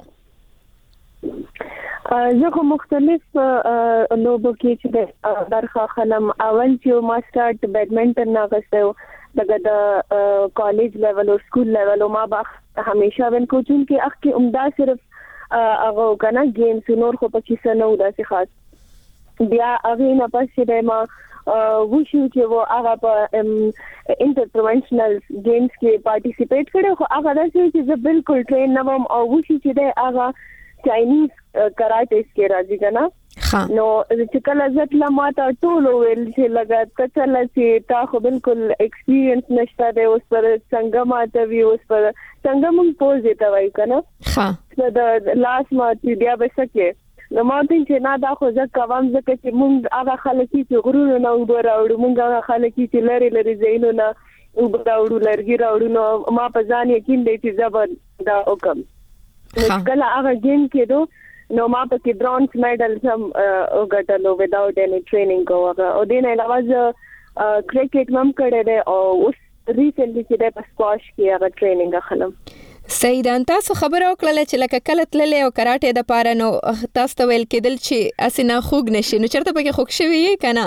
زه خو مختلف لوبو کې چې برخه اخلم. اول چې ما سٹارټ بیډمنټن نه غوښتو دغه د کالج لیول او سکول لیول او ما به همیشه ون کوچون کې اخ کې عمده صرف هغه کنه گیمز نور خو پکې سنو داسې خاص بیا هغه نه پښې د ما وشو چې و هغه په انټرپروفیشنل گیمز کې پارټیسیپیټ کړو خو هغه داسې چې زه بالکل ټرین نه وم او وشو چې د هغه چاینیز کراټه کې راځي کنه نو چې کله ځکه ما ته ټول ویل چې لګا ته چل چې تا خو بالکل ایکسپیرینس نشته د اوس پر څنګه ماته وی اوس پر څنګه مونږ پوزې ته وای کنه ها د لاس ما چې بیا به سکه نو ما ته چې نه دا خو ځکه کوم ځکه چې مونږ هغه خلک چې غرور نه وګوراوړو مونږ هغه خلک چې لری لری زینو نه وګوراوړو لرګي راوړو نو ما په ځان یقین دی چې زبر دا وکم کله هغه گیم کېدو نو ما په کې برونز میډل سم وګټلو without any training کوغه او دین علاوه ز کرکټ مم کړه ده او اوس ریسنټلی چې د سکواش کې هغه ټریننګ اخلم. سیدان تاسو خبر او کله چې لکه کله تللې او کراټه د پاره نو تاسو ته ویل کېدل چې اسنه خوګ نشي نو چرته پکې خوښ شوی یې کنه؟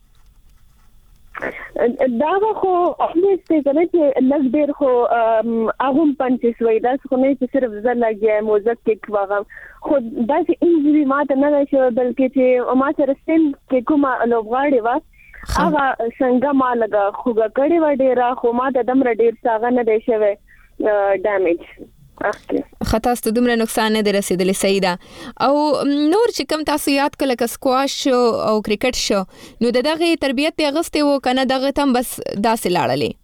دا خو اوبویس ته کنه چې لږ ډیر خو هغه پنځه سوي دا خو نه چې صرف ځل لګي موزه کې واغم خو دا چې انجری ماته نه شو بلکې چې ما سره سن کې کومه لوبغاړي وا هغه څنګه ما لګا خوګه کړي و ډیر خو ما ته دمر ډیر څنګه نه دی شوی ډیمیج خطا ست دومره نقصان نه رسیدلې سیدا او نور چې کوم تاسو یاد کله ک سکواش او کرکټ شو نو دغه تربیت ته غسته و کنه دغه تم بس داسې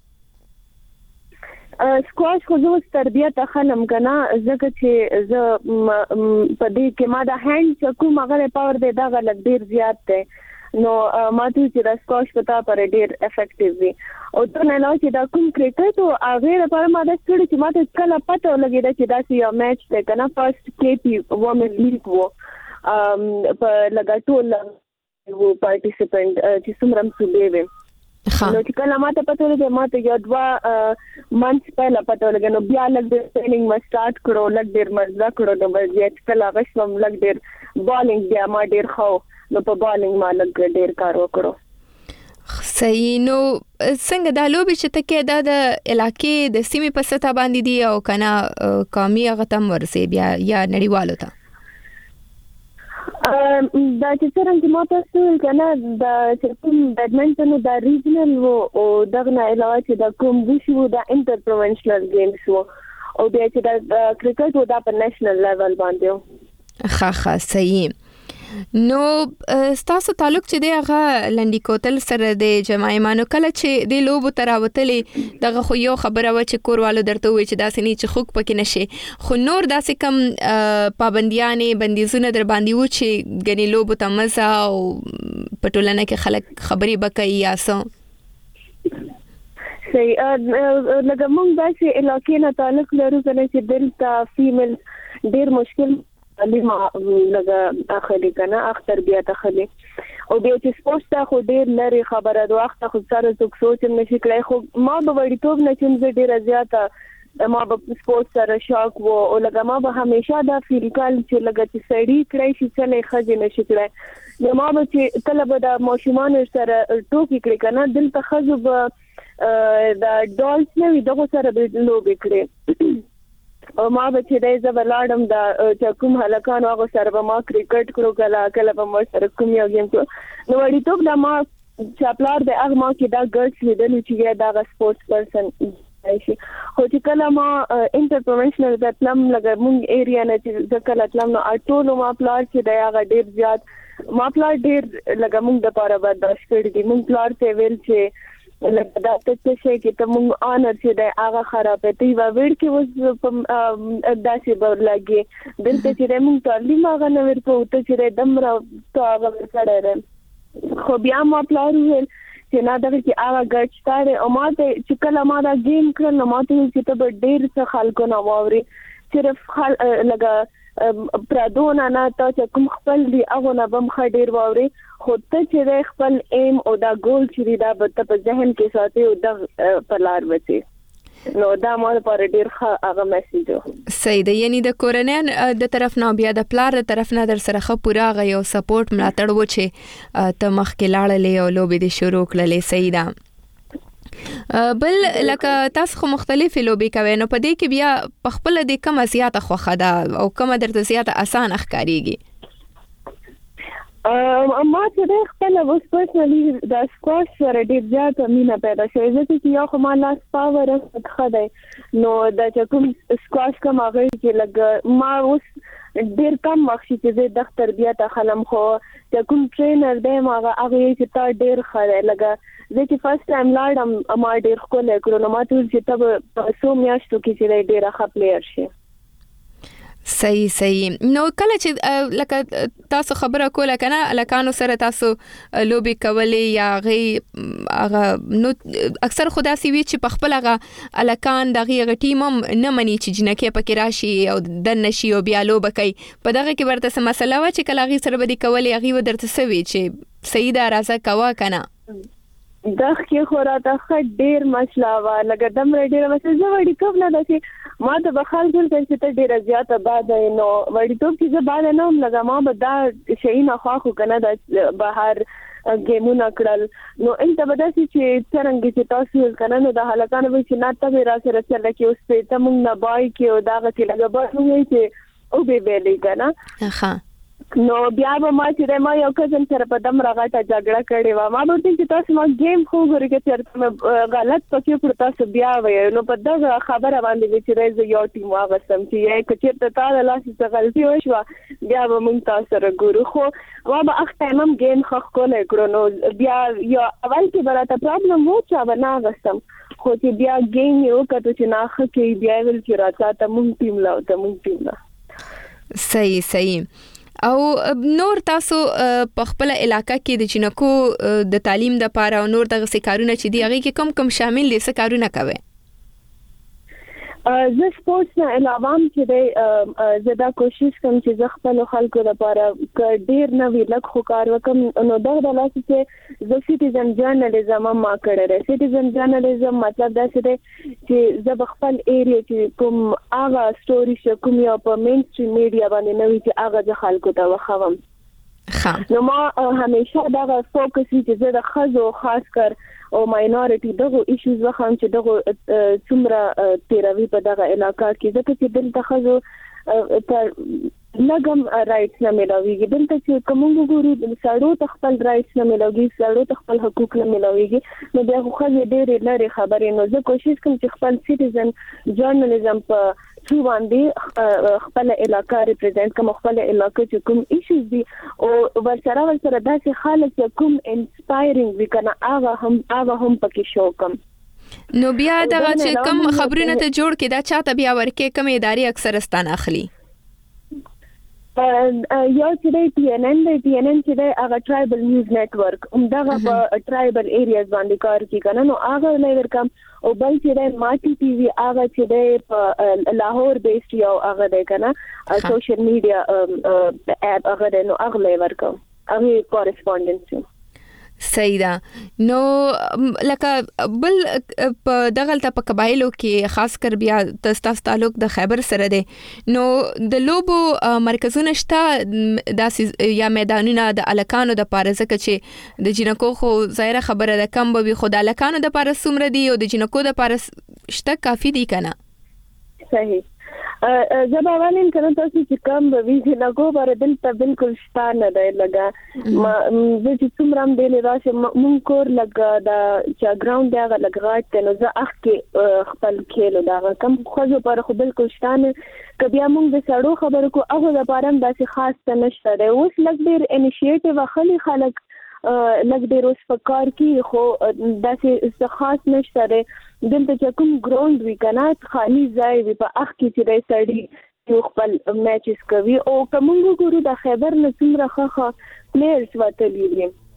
لاړلې سکواش خو زه تربیت اخلم کنه ځکه چې زه په دې کې ما د هاند چکو مغه پاور دی دغه لږ ډیر زیات دی نو ما ته چې د سکواش پتا پر ډیر افیکټیو وي او ته نه لاو چې دا کوم کرکټ او هغه لپاره ما د څړي چې ما ته کله پته ولګیدا چې دا یو میچ دی کنه فرست کې پی وومن لیګ وو ام په لګټول وو پارټیسیپینټ چې څومره مسوبې وي نو چې کله ما ته پته ولګی ما ته یو دوا منث پهلا پته ولګی نو بیا لګ د ټریننګ ما سٹارټ کړو لګ ډیر مزه کړو نو بیا چې کله غشم لګ ډیر بالینګ بیا ما ډیر خو نو په بالینګ ما لګ ډیر کار وکړو. صحیح نو څنګه د لوبي چې تکي د علاقې د سیمې په سطح باندې دی او کنه قومي هغه تم ورسي بیا یا نړیوالو ته دا چې څنګه ما تاسو کنه د کوم بیډمنټن د ریجنل او دغه علاوه چې د کوم وشو د انټرپروفیشنل گیمز وو او بیا چې د کرکټ و د په نېشنل لیول باندې ښه ښه صحیح. نو ستاسو تعلق چې دی هغه لنډی کوتل سره د جمایمانو کله چې د لوبو تراوتلې دغه خو یو خبره و چې کوروالو درته وي چې داسې نه چې خوک پکې نشي خو نور داسې کم پابندیانې بندیزونه در باندې و چې غني لوبو ته مزه او پټولنه کې خلک خبري بکای یا څه صحیح لکه موږ داسې علاقې نه تعلق لرو چې دلته فیمیل ډیر مشکل لما لګه اخلي کنه اخ تربیت اخلي او بیا چې سپورت ته خو ډیر لري خبره د وخت خو سره څوک سوچ نه شي کړای خو ما به وړیتوب نه چې ډیر زیاته ما به سپورت سره شوق وو او لګه ما به همیشه دا فیل کال چې لګه چې سړی کړای شي چې نه خځې نشي کړای نو ما به چې کله به د ماشومان سره ټوکی کړی کنه دلته خځو به د ډالز نه وي دغه سره به لوبې کړې او ما به چې دای زبلاړم دا چې کوم هلکان هغه سره به ما کرکټ کړو کله کله به ما سره کوم یو گیم کړو نو وړي ټوب دا ما چاپلار د هغه ما کې دا ګرځ لیدل چې دا سپورتس پرسن شي خو چې کله ما انټرپروفیشنل د پلم لګر مونږ ایریا نه چې ځکه لاتلم نو اټول ما پلار چې دا هغه ډیر زیات ما پلار ډیر لګه مونږ د پاره برداشت کړی دي مونږ پلار ته ویل چې لکه دا ته چې کې ته مونږ آنر چې دا هغه خراب دی و وړ کې وس داسې بور لګي دلته چې مونږ تعلیم هغه نه ورته او ته چې دمر ته هغه ورکړل خو بیا ما پلار ویل چې نه دغه کې هغه ګټ ستاره او ماته چې کله ما دا گیم کړل نو ماته چې ته به ډیر څه خلکو نه واوري صرف خل لګه پردون نه ته چې کوم خپل دی هغه نه بم خډیر واوري خو ته چې خپل ایم او دا ګول چې دا په ذهن کې ساتي او د پلار وتی نو دا مال پر ډیر هغه میسج صحیح دی یعنی د کورنۍ د طرف نه بیا د پلار د طرف نه در سره خ پورا غي او سپورټ ملاتړ و چې ته مخ کې لاړلې او لوبې د شروع کړلې صحیح ده بل لکه تاسو خو مختلفې لوبې کوي نو په دې کې بیا په خپل د کومه زیاته خوخه ده او کومه درته زیاته اسان ښکاریږي ما چې خپل اوس پرسنلی د سکواش سره ډیر زیات مینه پیدا شوه چې یو خو ما لاس پاور خدای نو د کوم سکواش کوم هغه چې لګ ما اوس ډیر کم وخت چې د تربیته خلم خو د کوم ټرینر دی ما هغه چې تا ډیر خره لګ زه چې فرست ټایم لاړم ما ډیر خپل کړو نو ما ټول چې تب سو میاشتو کې چې ډیر ښه پلیئر شي صحیح صحیح نو کله چې لکه تاسو خبره کوله کنه لکانو سره تاسو لوبي کولې یا غي هغه نو اکثر خدا سي وی چې په خپل هغه الکان دغه ټیمم نه مني چې جنکه پکې راشي او د نشي او بیا لوب کوي په دغه کې ورته سم مسله و چې کله غي سره بدی کولې غي ودرته سوي چې صحیح دا راځه کوا کنه دغه کې خو راته ډیر مسله وا لکه دم ډیر مسله زه وړي کوم نه داسي ما ته بخال ګل چې ته ډیر زیاته باد نو وړي ته چې باد نه هم لګا ما به دا شي نه خو خو کنه د بهر گیمونه کړل نو انت بداسي چې څنګه چې تاسو کنه نو د حالتانو چې نه ته را سره چل کې اوس په تم نه بای کې او دا چې لګا به نو چې او به به لګا ها نو بیا به ما چې ما یو کزن سره په دم راغټه جګړه کړې و ما به چې تاسو ما گیم خو غوړي چې تاسو غلط پکې پر تاسو بیا وای نو په دغه خبره باندې چې راځي یو ټیم واغسم چې یې کچې ته تا لاس څخه غلطي وشو بیا به مونږ تاسو سره ګورو خو ما به اخ ټایم گیم خو کولای کړو نو بیا یو اول کې براته پرابلم و چې به نه غسم خو چې بیا گیم یو کته چې نه خ کې بیا ول چې راځه ته مونږ ټیم لا ته مونږ ټیم لا صحیح صحیح او نور تاسو په خپل علاقې کې د جنکو د تعلیم د پاره او نور دغه سکارونه چې دی هغه کې کم کم شامل دي سکارونه کوي زه سپورتس نه علاوه چې د زدا کوشش کوم چې زه خپل خلکو لپاره ډیر نوې لک خو کار وکم نو دغه د لاس چې زه سټیزن جرنالیزم ما کړی سټیزن جرنالیزم مطلب دا چې زه خپل ایریا چې کوم هغه سټوري چې کوم یو په مین سټریم میډیا باندې نوې چې هغه د خلکو ته وخوم نو ما همیشه دا فوکس چې زه د خزو خاص کر او ماینورټي دغه ایشوز وخم چې دغه څومره تیروي په دغه علاقې کې ځکه چې دلته خزو تر لګم رائټس نه ملويږي دلته چې کوم وګورو سړو تخپل رائټس نه ملويږي سړو تخپل حقوق نه ملويږي نو بیا خو خزه ډېر لري خبرې نو زه کوشش کوم چې خپل سټیزن جرنالیزم په څو باندې خپل علاقې ریپرزینټ کوم خپل علاقې چې کوم ایشوز دي او ورسره ورسره داسې خلک چې کوم انسپایرینګ وکړه هغه هم هغه هم پکې شو کوم نو بیا دغه چې کوم خبرونه ته جوړ کې دا چاته بیا ورکه کوم ادارې اکثر ستانه اخلي یو چې د ټي ان ان د ټي ان ان چې د هغه ټرایبل نیوز نتورک همدغه په ټرایبل ایریاز باندې کار کوي کنه نو هغه لور کم او بل چې د ماټي ټي وي هغه چې د په لاهور بیس یو هغه د کنه سوشل میډیا اپ هغه نو هغه لور کم هغه کورسپونډنس صحیح ده نو لکه بل په دغلته په قبایلو کې خاص کر بیا تاسو تعلق د خیبر سره دی نو د لوبو مرکزونه شته د یا میدانونه د الکانو د پاره ځکه چې د جنکو خو ظاهره خبره ده کم به خو د الکانو د پاره سومره دی او د جنکو د پاره شته کافي دی کنه صحیح زه به ولین کنه تاسو چې کوم به وی نه کو بر دلته بالکل شته نه دی لګا زه چې څومره هم دی راشه مونږ کور لګا دا چې ګراوند دی هغه لګاټ ته نو زه اخ کې خپل کېلو دا کم خو پر خو بالکل شته نه ک بیا مونږ د سړو خبرو کو هغه لپاره داسې خاص څه نشته دی اوس لګ ډیر انیشیټیو خلی خلک لګ ډیر اوس په کار کې خو داسې څه خاص نشته دی دلته چې کوم ګراوند وی کنه خالی ځای وی په اخ کې چې سړی یو خپل میچز کوي او کومو ګورو د خیبر نه څومره ښه پلیئرز وته دي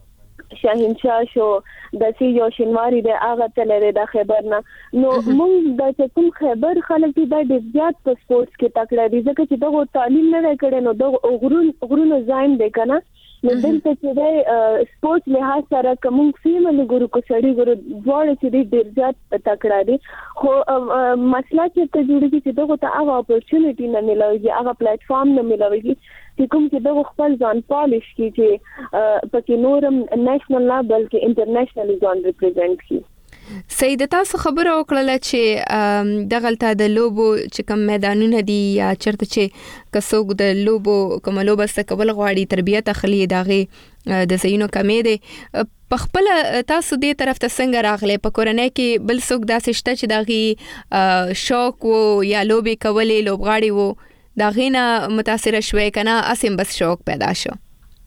شاهینشاه شو د سی یو شینواری د هغه تلره د خبر نه نو موږ د کوم خبر خلک د ډیر زیات په سپورتس کې تکړه دي ځکه چې دغه تعلیم نه کړي نو د غرون غرونو ځاین دی کنه نو دلته چې د سپورتس له سره کوم فیمل ګورو کو سړي ګورو ډول چې ډیر زیات تکړه دي خو مسله چې ته جوړی چې دغه ته هغه اپورتونټی نه ملوي هغه پلیټ فارم نه ملوي چې کوم چې دغه خپل ځان پالیش کی چې پکې نورم نېشنل نه بلکې انټرنیشنل ځان ریپرزینټ کی سید تاسو خبر او کړل چې دغلطه د لوبو چې کوم میدانونه دي یا چرته چې کڅوګ د لوبو کوم لوبه ستکول غواړي تربیته اخلي داغه د زینو کمې دي په خپل تاسو دې طرف ته څنګه راغله په کورنۍ کې بل څوک داسې شته چې داغي شوق وو یا لوبي کولې لوبغاړي وو دا غینه متاثر شوي کنه اسیم بس شوق پیدا شو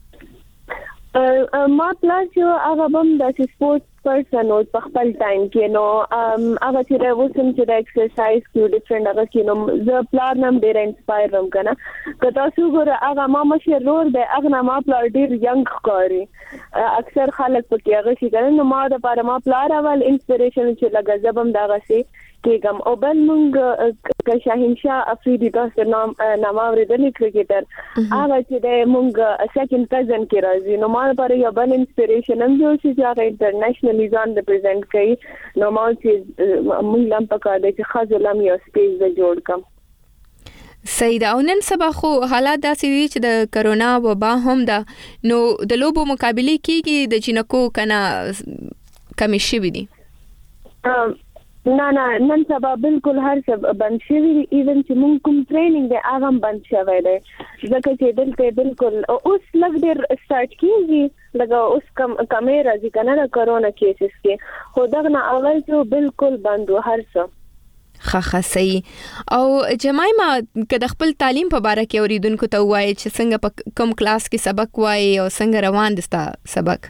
ما پلاس یو هغه بم د سپورت پرسن او په خپل ټایم کې نو هغه چې راوسم چې د ایکسرسایز کې ډیفرنٹ هغه کې نو ز پلان نم ډیر انسپایر رم کنه کته څو ګره هغه ما مشر رور د هغه ما پلان ډیر ینګ ښکاري اکثر خلک په هغه شي کنه نو ما د پاره ما پلان اول انسپیریشن چې لګا زبم داغه سي کېګم او بل مونږ ک شاهینشاه افریدی تاسو نام نام اوریدل کرکټر هغه چې د مونږ سیکنډ کزن کې راځي نو ما لپاره یو بل انسپیریشن هم جوړ شي چې هغه انټرنیشنل ځان ریپرزینټ کوي نو ما چې مونږ لم پکا د چې خاصه یو سپیس د جوړ کم سید او نن سبا خو حالات داسې دي چې د کرونا وبا هم ده نو د لوبو مقابله کیږي د جنکو کنه کمی شي دي نه نه نن سبا بالکل هر څه بند شوی دی ایون چې مونږ کوم ټریننګ دی هغه بند شوی دی ځکه چې دلته بالکل اوس لږ ډیر سٹارټ کیږي لکه اوس کم کیمرا ځي کنه د کرونا کیسز کې خو دغه نه اول چې بالکل بند و هر څه خاخه صحیح او جمایما کله خپل تعلیم په اړه کې اوریدونکو ته وایي چې څنګه په کوم کلاس کې سبق وایي او څنګه روان دي ستاسو سبق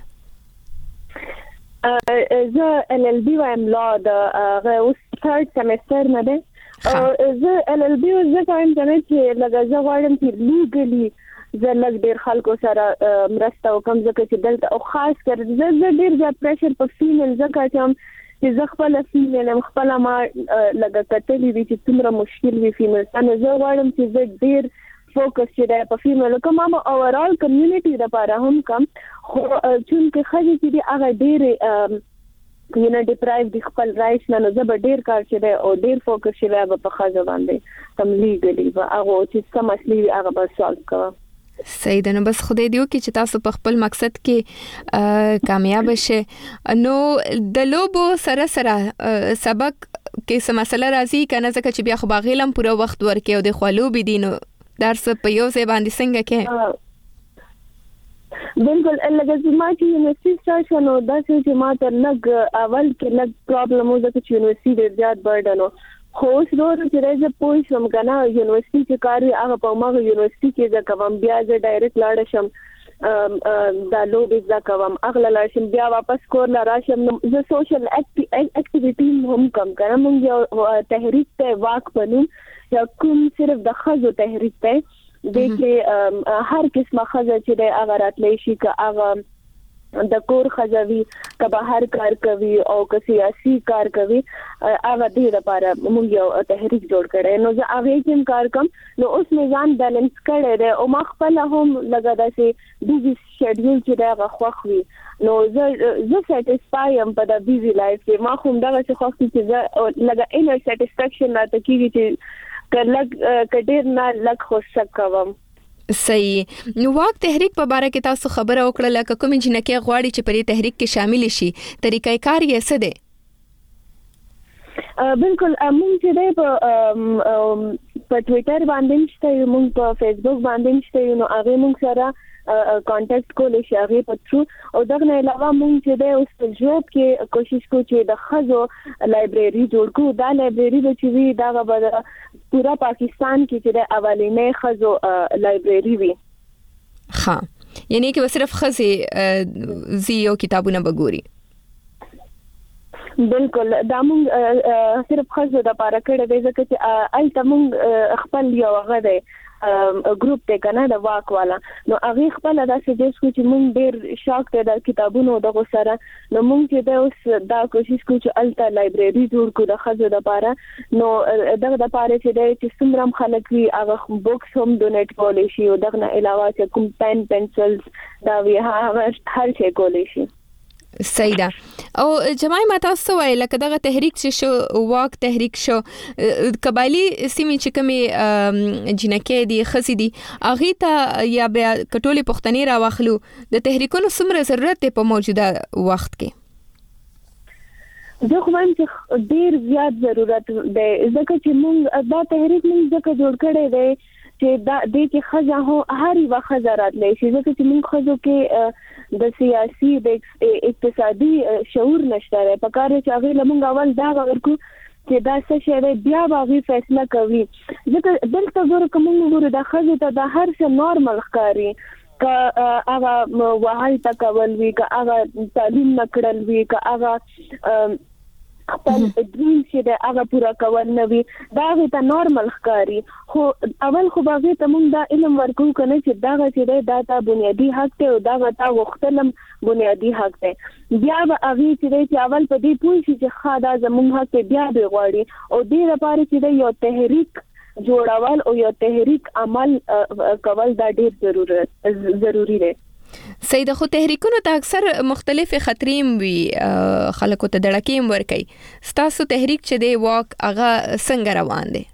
زه ال ال بي وایم لا د اوس ثird سیمستر نه ده زه ال ال بي زه وایم چې لږه زه غواړم چې لیګلی زه لږ ډیر خلکو سره مرسته وکم ځکه چې دلته او خاص کر زه ډیر زیات پریشر په فیمیل ځکه چې زه خپل فیمیل هم خپل ما لږه کتلې دي چې څومره مشکل وي فیمیل څنګه زه غواړم چې زه ډیر فوکس چې د په فیمیل کوم ما اوورال کمیونټي لپاره هم کم خو چې خځې چې هغه ډېر یو نه ډیپرایو د خپل رائټس نه زه به ډېر کار چې او ډېر فوکس چې په خځه باندې تم لیګلی و هغه چې سم اصلي هغه به سولف کوه سید نو بس خدای دیو کې چې تاسو په خپل مقصد کې کامیاب شئ نو د لوبو سره سره سبق کې څه مسله راځي کنه ځکه چې بیا خو باغیلم پوره وخت ورکې او د خلو بيدینو درس په یو ځای باندې څنګه کې بالکل لکه زما چې یونیورسيټي سټارټ شنو دا چې ما ته لګ اول کې لګ پرابلم و ځکه چې یونیورسيټي ډېر زیات برډن و خو اوس ورو چې راځه پوه شم کنه یونیورسيټي چې کار هغه په ما یونیورسيټي کې ځکه کوم بیا زه ډایرکټ لاړ شم دا لوبي ځکه کوم اغله لاړ شم بیا واپس کور لا راشم زه سوشل اکټیویټي هم کوم کنه مونږ یو تحریک ته واک پنوم یا کوم صرف د خزو تحریک ته د کې هر قسمه خزه چې د هغه راتلې شي که هغه د کور خزوي که بهر کار کوي او که سیاسي کار کوي هغه د لپاره موږ یو تحریک جوړ کړی نو زه هغه کوم کار کوم نو اوس میزان بیلانس کړی دی او ما خپل هم لګا داسې بیزی شیډول چې دا خوښ وي نو زه زه سټیسفای ام په د بیزی لایف کې ما خو دا چې خوښ چې زه لګا انر سټیسفیکشن راته کیږي چې کله کډیر نه لک خوشا کوم صحیح نو واک تحریک په اړه کې تاسو خبره وکړه لکه کوم جنکه غواړي چې په تحریک کې شامل شي طریقې کار یې څه دی بالکل موږ چې په په ټوئیټر باندې شته موږ په فیسبوک باندې شته نو هغه موږ سره کانټیکټ کولای شي هغه په ترو او دغه نه علاوه موږ چې د اوس په جواب کې کوشش کوو چې د خزو لایبرری جوړ کړو دا لایبرری به چې وي دا به پورا پاکستان کې چې د اولینې خزو لایبرری وي ها یعنی کې صرف خزي زیو کتابونه بګوري بالکل دا موږ صرف خزو د لپاره کړه دی ځکه چې الته موږ خپل یو غږ دی ګروپ ته کنه د واک والا نو هغه خپل دا سجست کو چې مونږ ډیر شاک ته د کتابونو دغه سره نو مونږ چې د اوس دا کوشش کوو چې الټا لایبرری جوړ کړو د خزو د لپاره نو دغه د لپاره چې د چې څومره خلک وي هغه بوکس هم ډونیټ کولی شي او دغه علاوه چې کوم پن پنسلز دا وی هغه هر شي کولی شي. سیدا او جماعي ما تاسو وای لکه دغه تحریک چې شو واک تحریک شو قبایلی سیمې چې کومه جنکې دي خسي دي اغه ته یا بیا کټولي پښتني را واخلو د تحریکونو څومره ضرورت په موجوده وخت کې. زه خو وایم چې ډیر زیات ضرورت دی ځکه چې موږ دا تحریک موږ ځکه جوړ کړی دی چې دا د کې خزه هو هر یو خزه راتلی شي ځکه چې موږ خزو کې د سیاسي د اقتصادي شعور نشته دی په کار چې هغه لمونږ اول دا ورکو چې دا څه شی دی بیا به فیصله کوي ځکه دلته ګورو کوم ګورو د خزه ته د هر څه نارمل ښکاري که هغه وهل تکول وی که هغه تعلیم نکړل وی که هغه خپل ډریم چې دا هغه پورا کول نه وي دا غته نارمل ښکاری خو اول خو باغې ته مونږ دا علم ورکو کنه چې دا چې دا تا بنیادی حق ته او دا غته وختلم بنیادی حق ته بیا به هغه چې اول په دې پوه شي چې خاصه زمونږ حق بیا به غواړي او دې لپاره چې یو تحریک جوړول او یو تحریک عمل کول دا ډیر ضرورت ضروری دی. سیده خو تحریکونو ته اکثر مختلف خطرې وي خلکو ته دړکې ورکي ستاسو تحریک چې دی واک هغه څنګه روان دی؟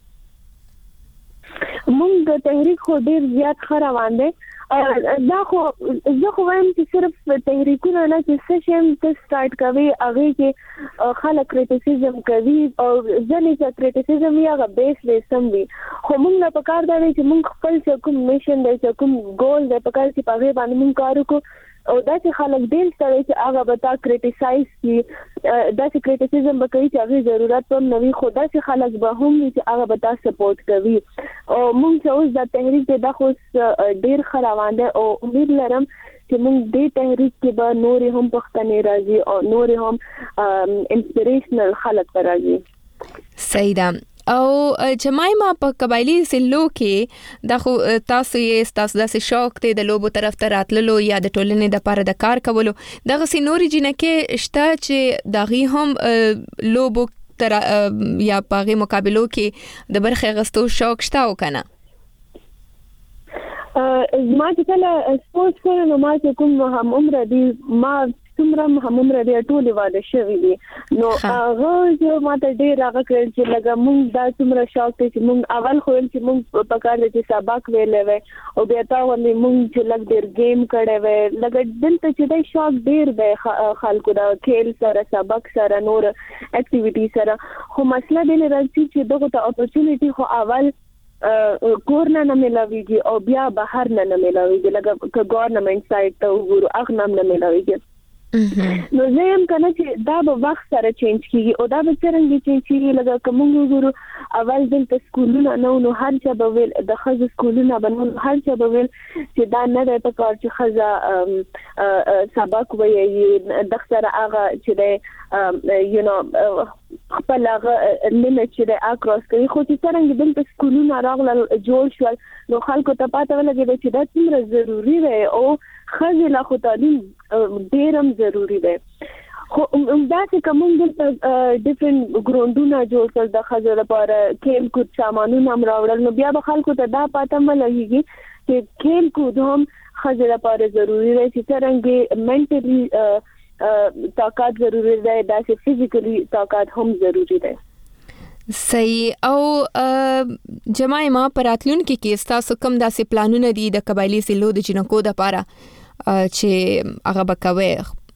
مونږ د تحریک خو ډیر زیات ښه روان دی دا خو زه خو وایم چې صرف تحریکونه نه چې څه شی ته سٹارټ کوي هغه کې خلک کریټیسیزم کوي او ځنې چې کریټیسیزم یې هغه بیس لیسم وي خو موږ نه پکار دی چې موږ خپل کوم میشن دی کوم ګول دی پکار چې په هغه باندې موږ کار وکړو او دا چې خلک دل سره چې هغه به تا کریټیسایز کی دا چې کریټیسیزم به کوي چې هغه ضرورت هم نوي خو دا چې خلک به هم چې هغه به تا سپورټ کوي او موږ چې اوس د تحریک د خو ډیر خروان دي او امید لرم چې موږ دې تحریک کې به نور هم پښتنې راځي او نور هم انسپیریشنل خلک راځي. سیدا او جماعي په قبایلی سلو کې د خو تاسو یې تاسو د شوق ته د لوبو طرف ته راتللو یا د ټولنې د لپاره د کار کولو دغه سي نوري جنکه شته چې دغه هم لوبو تر یا پاغي مقابلو کې د برخه غستو شوق شته او کنه ما چې کله سپورت کوم نو ما چې کوم هم عمر دي ما څومره هم عمر دي ټول واده شوی دي نو هغه چې ما ته ډیر هغه کړل چې لکه مونږ دا څومره شوق ته چې مونږ اول خو چې مونږ په کار دي چې سبق ویلې وې او بیا تا ولې مونږ چې لګ ډیر گیم کړې وې لکه دلته چې دا شوق ډیر دی خلکو دا کھیل سره سبق سره نور اکټیویټي سره خو مسله دی راځي چې دغه ته اپورتونټی خو اول کورنا نه ملاويږي او بیا بهر نه نه ملاويږي لکه که ګورنمنت سایت ته وګورو هغه نه نه ملاويږي نو زه هم کنه چې دا به وخت سره چینج کیږي او دا به څنګه چینج کیږي لکه کوم وګورو اول دلته سکولونه نو نو هر څه به ویل د خزو سکولونه بنو هر څه به ویل چې دا نه د پکار چې خزا سبق وایي د سره هغه چې د یو نو خپل هغه لیمټ چې د اکراس کوي خو چې څنګه دلته سکولونه راغلل جوړ شول نو خلکو ته پاتې ولګي چې دا څومره ضروری دی او خزه لا خو تعلیم ډیرم ضروری دی خو دا چې کوم د ډیفرنٹ ګروندونه جوړ کړل د خزه لپاره کېل کود سامانونه هم راوړل نو بیا به خلکو ته دا پاتې ولګي چې کېل کود هم خزه لپاره ضروری دی چې څنګه منټلی طاقت ضروری دی دا چې فزیکلی طاقت هم ضروری دی. صحیح او جماعي ما پراتلون کې کې تاسو کوم داسې پلانونه دي د قبایلی سلو د جنکو د لپاره چې هغه بکوي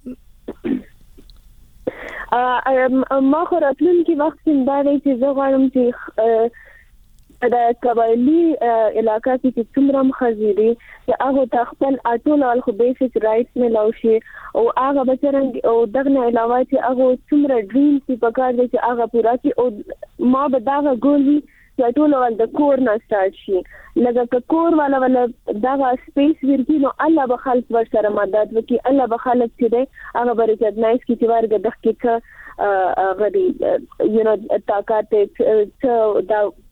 ما خو راتلون کې وخت څنګه دی چې زه غواړم چې د قبایلی علاقہ کې څومره مخزيري چې هغه تخپل اټول او خو بیسیک رائټس ملو شي او هغه بچرنګ او دغه علاوه چې هغه څومره ډریم چې پکار دي چې هغه پورا شي او ما به دا ګول وي چې ټول ول د کور نه سٹارټ شي لکه کور والا ولا دا سپیس ورکی نو الله به خلک ور سره مدد وکي الله به خلک چې دی هغه به ریکګنایز کی چې ورګه د حقیقت غدي یو نو طاقت ته دا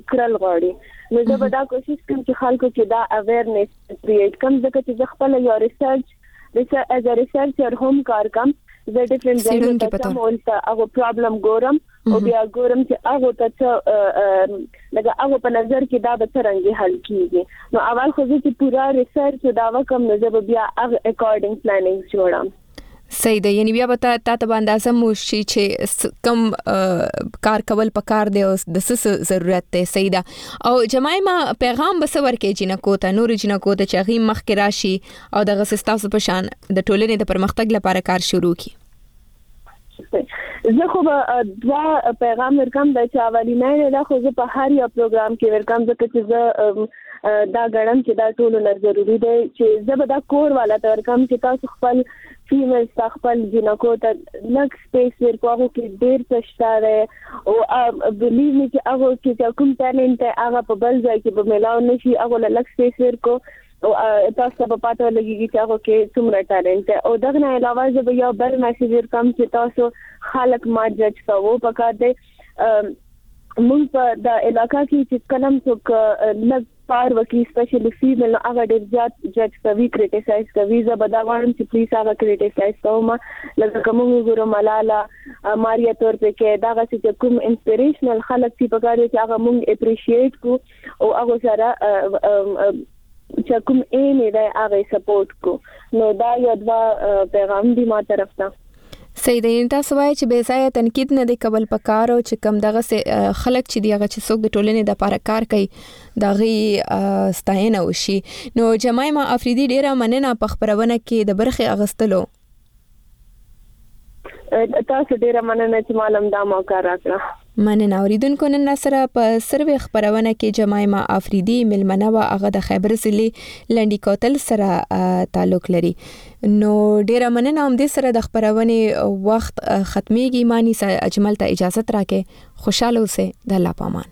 کړل غواړي نو زه به دا کوشش کوم چې خلکو کې دا اویرنس کریټ کوم ځکه چې زه خپل یو ریسرچ ریسرچ از ا ریسرچر هم کار کوم زه ډیفرنٹ ځایونو ته کوم ته هغه پرابلم ګورم او بیا ګورم چې هغه ته څه لکه هغه په نظر کې دا به څنګه حل کیږي نو اول خو چې پورا ریسرچ دا وکم نو زه بیا هغه اکارډینګ پلانینګ جوړم صحیح ده یعنی بیا به تا ته باندې اعظم وشي چې کم کار کول پکار دی او د څه ضرورت دی صحیح ده او جمایما پیغام به څور کې جنکو ته نور جنکو ته چې غي مخ کې راشي او د غسستاسو په شان د ټولنې د پرمختګ لپاره کار شروع کی زه خو دا پیغام ورکم د چاوالي نه نه خو زه په هر یو پروګرام کې ورکم ځکه چې زه دا غړم چې دا ټول نه ضروری دی چې زه به دا کور والا تر کم چې تاسو خپل فیمیل خپل جنکو ته لک سپیس ورکوه کې ډیر څه شته او بلیو می چې هغه چې کوم ټالنت هغه په بل ځای کې به ملاو نشي هغه لک سپیس ورکو او تاسو په پاتو لګیږي چې هغه کې څومره ټالنت او دغه نه علاوه زه به یو بل میسج ورکم چې تاسو خلک ما جج کوو پکار دی موږ په د علاقې کې چې کلم څوک لږ پار وکي سپیشلی فیمیل هغه ډیر زیات جج کوي کریټیسایز کوي زه به دا وایم چې پلیز هغه کریټیسایز کوم لکه کوم ګورو ملالا ماریا تور په کې دا چې کوم انسپریشنل خلک چې په کار چې هغه موږ اپریشیټ کو او هغه سره چې کوم ایم دی هغه سپورټ کو نو دا یو دا پیغام دی ما طرف ته صحیح دی تاسو وایي چې به ځای تنقید نه دی قبل پکار او چې کم دغه خلک چې دیغه چې څوک د ټولنې د لپاره کار کوي دغه ستاینه وشي نو جمایما افریدي ډیره مننه په خبرونه کې د برخه اغستلو تاسو ډیره مننه چې معلوم دا موقع راکړه مننه اوریدونکو نن سره په سروي خبرونه کې جمایما افریدي ملمنه وا هغه د خیبر ضلع لنډی کوتل سره تعلق لري نو ډیره مننه هم دې سره د خبرونه وخت ختميږي مانی اجمل ته اجازه راکې خوشاله اوسه د الله پامان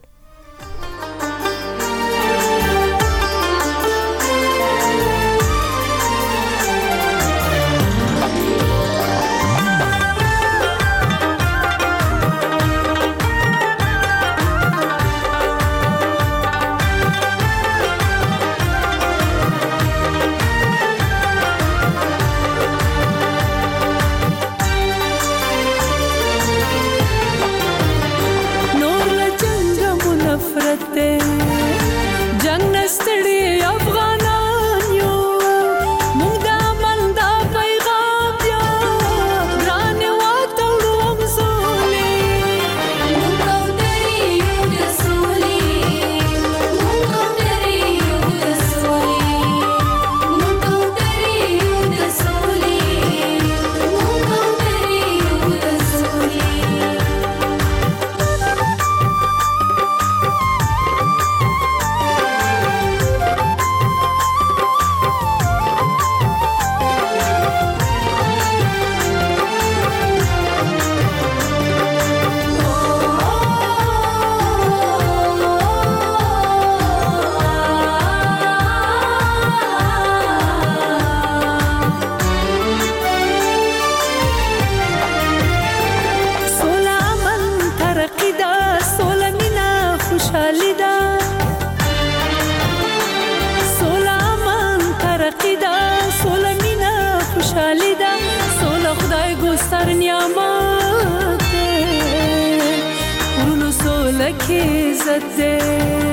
نعمت ورونو سوله کې عزت دې